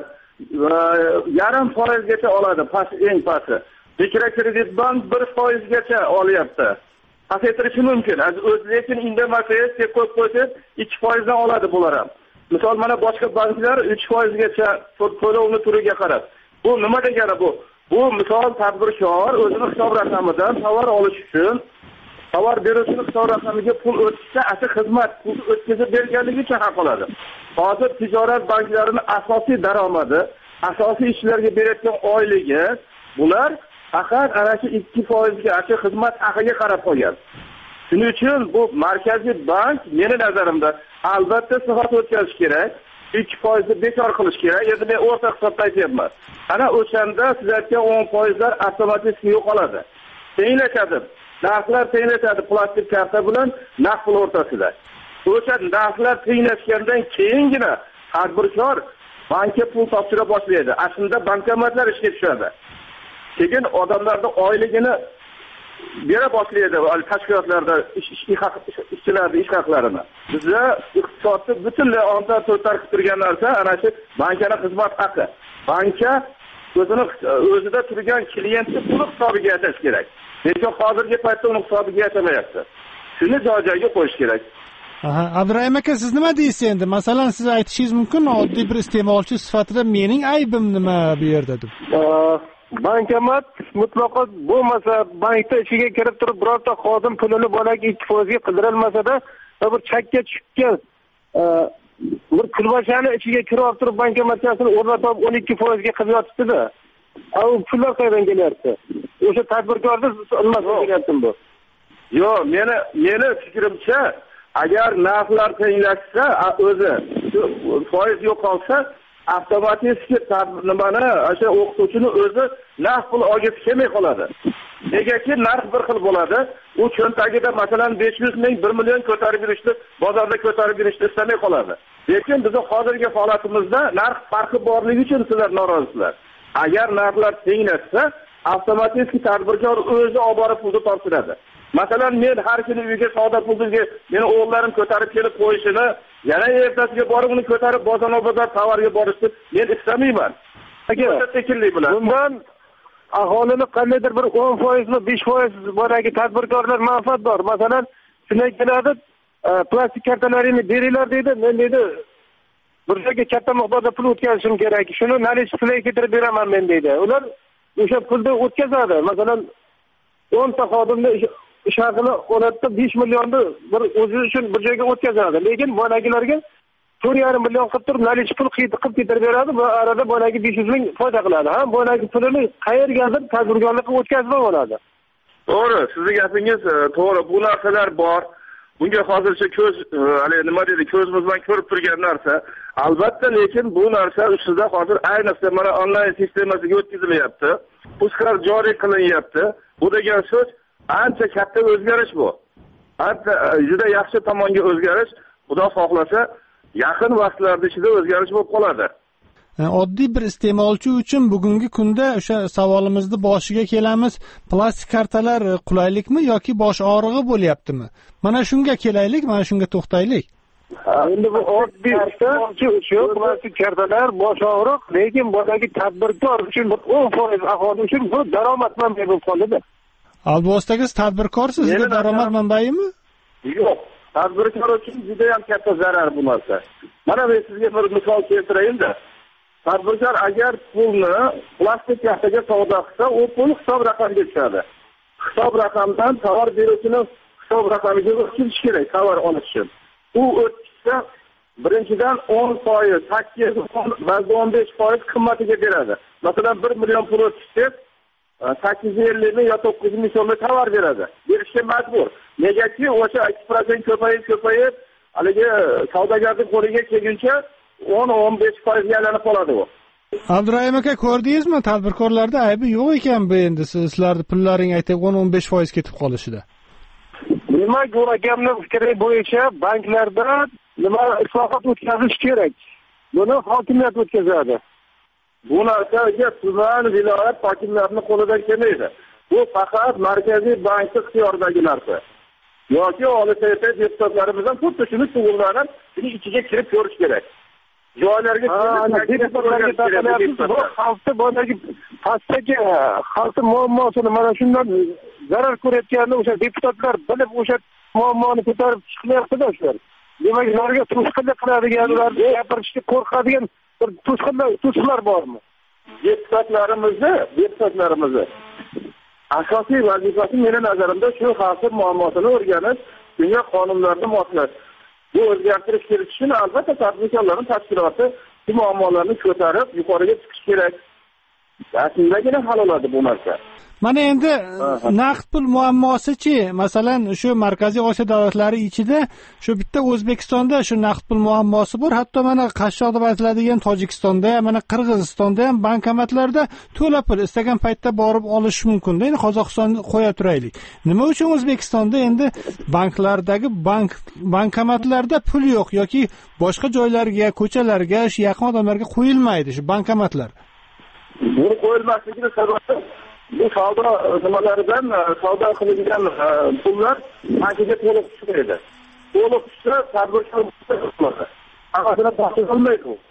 0.5% gacha oladi, eng pasti. Mikrokredit bank 1% gacha olyapti. Pasaytirishi mumkin. Lekin indamasangiz, deb qo'yib qo'ysangiz 2% dan oladi bular ham. Misol mana boshqa banklar 3% gacha to'lovni turiga qarab. Bu nima degani bu? Bu misol tadbirkor o'zining hisob raqamidan tovar olish uchun tovar beruvchining hisob raqamiga pul o'tishda asl xizmat pulni o'tkazib berganligi uchun haq oladi. Hozir tijorat banklarining asosiy daromadi, asosiy ishchilarga berayotgan oyligi bular faqat ana shu 2% ga asl xizmat haqiga qarab qo'ygan. Shuning uchun bu markaziy bank meni nazarimda albatta islohot o'tkazish kerak. 2% ni bekor qilish kerak. Endi men o'rta hisobda aytyapman. Ana o'shanda siz aytgan 10% avtomatik yo'qoladi. Tenglashadi. Narxlar tenglashadi plastik karta bilan naqd pul o'rtasida. O'sha narxlar tenglashgandan keyingina tadbirkor bankka pul topshira boshlaydi. Aslida bankomatlar ishga tushadi. Keyin odamlarning oyligini bera boshlaydi tashkilotlarda ishchilarning ish haqlarini. Bizda iqtisodni butunlay ondan to'tarib turgan narsa ana shu bankaning xizmat haqi. Banka o'zida turgan klientni pul hisobiga yashash kerak. Lekin hozirgi paytda uni hisobiga yashamayapti. Shuni joy-joyiga qo'yish kerak. Abdurahim aka, siz nima deysiz endi? Masalan, siz aytishingiz mumkin, oddiy bir iste'molchi sifatida mening aybim nima bu yerda deb. Bankomat mutlaqo bo'lmasa, bankda ichiga kirib turib birorta xodim pulini bolaki 2% ga qidirolmasa-da, bir chakka tushgan bir pulbashani ichiga kirib turib bankomatchasini o'rnatib 12% ga qilib yotibdi-da. U pullar qayerdan kelyapti? O'sha tadbirkorda olmasin deyaptim bu. Yo'q, meni fikrimcha, agar narxlar tenglashsa, o'zi foiz yo'qolsa, avtomatik nimani o'sha o'qituvchini o'zi narx pul olgisi kelmay qoladi. Negaki narx bir xil bo'ladi. U cho'ntagida masalan 500 ming, 1 million ko'tarib yurishni, bozorda ko'tarib yurishni istamay qoladi. Lekin bizning hozirgi holatimizda narx farqi borligi uchun sizlar norozilar. Agar narxlar tenglashsa, avtomatik tadbirkor o'zi olib borib pulni topshiradi. Masalan, men har kuni uyga savdo pulga meni o'g'illarim ko'tarib kelib qo'yishini, yana ertasiga borib uni ko'tarib bozor tovarga borishni men istamayman. Bundan aholini qandaydir bir 10% mi 5% boragi tadbirkorlar manfaatdor. Masalan, shunday keladi, plastik kartalaringni beringlar deydi, men deydi bir joyga katta miqdorda pul o'tkazishim kerak. Shuni nalish pulga keltirib beraman men deydi. Ular o'sha pulni o'tkazadi. Masalan, 10 ta xodimni ish haqini oladida 5 millionni bir o'zi uchun bir joyga o'tkazadi. Lekin bonagilarga 4,5 million qilib turib nalish pul qilib ketirib beradi va arada bonagi 500 ming foyda qiladi. Ha, bonagi pulini qayergadir tadbirkorlikka o'tkazib oladi. To'g'ri, sizning gapingiz to'g'ri. Bu narsalar bor. Bunga hozircha ko'z, nima deydi, ko'zimiz bilan ko'rib turgan narsa. Albatta, lekin bu narsa ustida hozir ayniqsa mana onlayn sistemasiga o'tkazilyapti. Uzkar joriy qilinyapti. Bu degan so'z ancha katta o'zgarish bu. Hatta juda yaxshi tomonga o'zgarish, Xudo xohlasa, yaqin vaqtlarda ichida o'zgarish bo'lib qoladi. Oddiy bir iste'molchi uchun bugungi kunda o'sha savolimizni boshiga kelamiz. Plastik kartalar qulaylikmi yoki bosh og'rig'i bo'lyaptimi? Mana shunga kelaylik, mana shunga to'xtaylik. Endi bu oddiy iste'molchi uchun plastik kartalar bosh og'riq, lekin bulardagi tadbirkor uchun 10% aholi uchun bu daromad manbai bo'lib qoladi. Albatta, tadbirkorsiz, sizga daromad manbaimi? Yo'q. Tadbirkor uchun juda ham katta zarar bu narsa. Mana men sizga bir misol keltirayim-da. Tadbirkor agar pulni plastik kartaga savdo qilsa, u pul hisob raqamiga tushadi. Hisob raqamdan tovar beruvchining hisob raqamiga o'tkazish kerak tovar olish uchun. U o'tsa, birinchidan 10%, 8, ba'zida 15% qimmatiga beradi. Masalan, 1 million pul o'tsa, 850 ming yo 900 ming so'mga tovar beradi. Berishga majbur. Negaki o'sha 2% ko'payib, haligi savdogarning qo'liga kelguncha 10-15% ga aylanib qoladi u. Abdurahim aka, ko'rdingizmi? Tadbirkorlarda aybi yo'q ekan bu endi sizlarning pullaring aytib 10-15% ketib qolishida. Nima ko'rakamning fikri bo'yicha banklarda nima islohot o'tkazish kerak? Buni hokimiyat o'tkazadi. Bu narsaga tuman, viloyat hokimlarining qo'lidan kelmaydi. Bu faqat markaziy bank ixtiyoridagi narsa. Yoki oliyta deputatlarimizdan xuddi shuni to'g'rilanib, shuni ichiga kirib ko'rish kerak. Joylarga xalqni bo'ydagi pastdagi xalqning muammosini mana shundan zarar ko'rayotganini o'sha deputatlar bilib o'sha muammoni ko'tarib chiqmayapti-da shular. Demak, ularga to'sqinlik qiladigan, ularni gapirishga qo'rqadigan bir to'siqlar bormi? Deputatlarimizni asosiy vazifasi meni nazarimda shu xalqning muammosini o'rganish, shunga qonunlarni moslash. Bu o'zgartirish kiritish uchun albatta tadbirkorlarning tashkiloti bu muammolarni ko'tarib yuqoriga chiqish kerak. Shundagina hal bo'ladi bu narsa. Mana endi naqd pul muammosi-chi, masalan, shu Markaziy Osiyo davlatlari ichida shu bitta O'zbekistonda shu naqd pul muammosi bor. Hatto mana qashshoq deb aytiladigan Tojikistonda ham, mana Qirg'izistonda ham bankomatlarda to'la pul istagan paytda borib olish mumkin. Endi Qozog'istonni qo'ya turaylik. Nima uchun O'zbekistonda endi banklardagi bankomatlarda pul yo'q yoki boshqa joylarga, ko'chalarga, shu yaqin odamlarga qo'yilmaydi shu bankomatlar? Bu qo'yilmasligining sababi bu savdo nimalaridan savdo qilingan pullar bankiga to'liq tushmaydi. To'liq tushsa tadbirkor bo'ladi. Hammasidan tashkil qilmaydi u.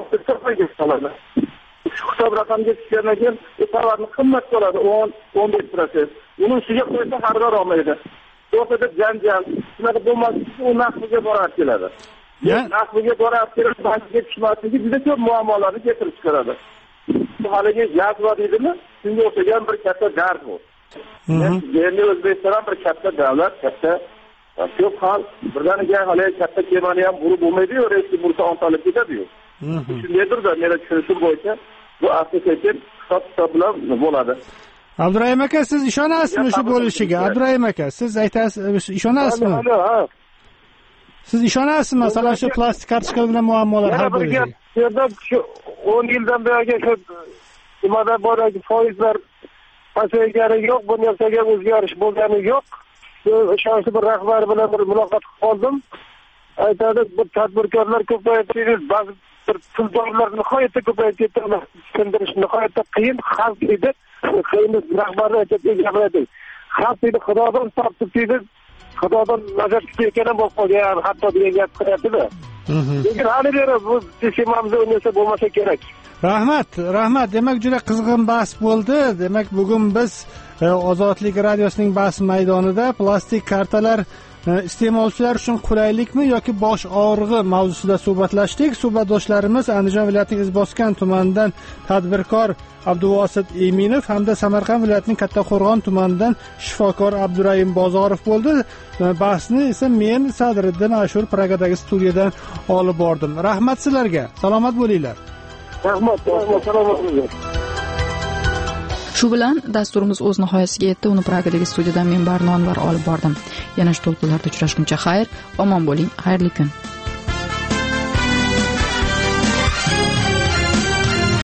Hisob raqamiga tushgandan keyin u tovarni qimmat bo'ladi 10-15%. Uni ustiga qo'ysa xaridor olmaydi. O'rtada janjal, shunaqa bo'lmaslik u naqdga borib keladi. Naqdga borib kelib, bankga tushmasligi juda ko'p muammolarni keltirib chiqaradi. Haligi yozma deydimi? Shunga o'xshagan bir katta dard bu. Endi O'zbekiston bir katta davlat, katta ko'p xalq birdaniga haligi katta kemani ham urib bo'lmaydi-yu, reski bursa ontalib ketadi-yu. Shundaydir-da, meni tushunishim bo'yicha bu asta-sekin hisob bilan bo'ladi. Abdurahim aka, siz ishonasizmi shu bo'lishiga? Abdurahim aka, siz aytasiz, ishonasizmi? Siz ishonasizmi, masalan, shu plastik kartochka bilan muammolar hal bo'lishiga? Shu 10 yildan beri shu nimada boragi foizlar pasaygani yo'q, bu narsaga o'zgarish bo'lgani yo'q. Ishonchli bir rahbar bilan bir muloqot qildim. Aytadi, bu tadbirkorlar ko'payib ketdi, ba'zi bir puldorlar nihoyatda ko'payib ketdi. Tushundirish nihoyatda qiyin, xalq edi. Qiyin rahbarlar aytadi, xalq edi, xudodan topdi dedi. Xudodan nazar tutayotgan bo'lib qolgan, hatto degan gap qilyapti-da. Lekin hali beri bu tizimimiz o'ynasa bo'lmasa kerak. Rahmat. Demak, juda qizg'in bahs bo'ldi. Demak, bugun biz Ozodlik radiosining bahs maydonida plastik kartalar iste'molchilar uchun qulaylikmi yoki bosh og'rig'i mavzusida suhbatlashdik. Suhbatdoshlarimiz Andijon viloyatining Izboskan tumanidan tadbirkor Abduvosit Eminov hamda Samarqand viloyatining Kattaqo'rg'on tumanidan shifokor Abdurahim Bozorov bo'ldi. Bahsni esa men Sadriddin Ashur Pragadagi studiyadan olib bordim. Rahmat sizlarga. Salomat bo'linglar. Rahmat, salomat bo'linglar. Shu bilan dasturimiz o'z nihoyasiga yetdi. Uni Pragadagi studiyadan men Barno Anvar olib bordim. Yana shu to'lqinlarda uchrashguncha xayr, omon bo'ling, xayrli kun.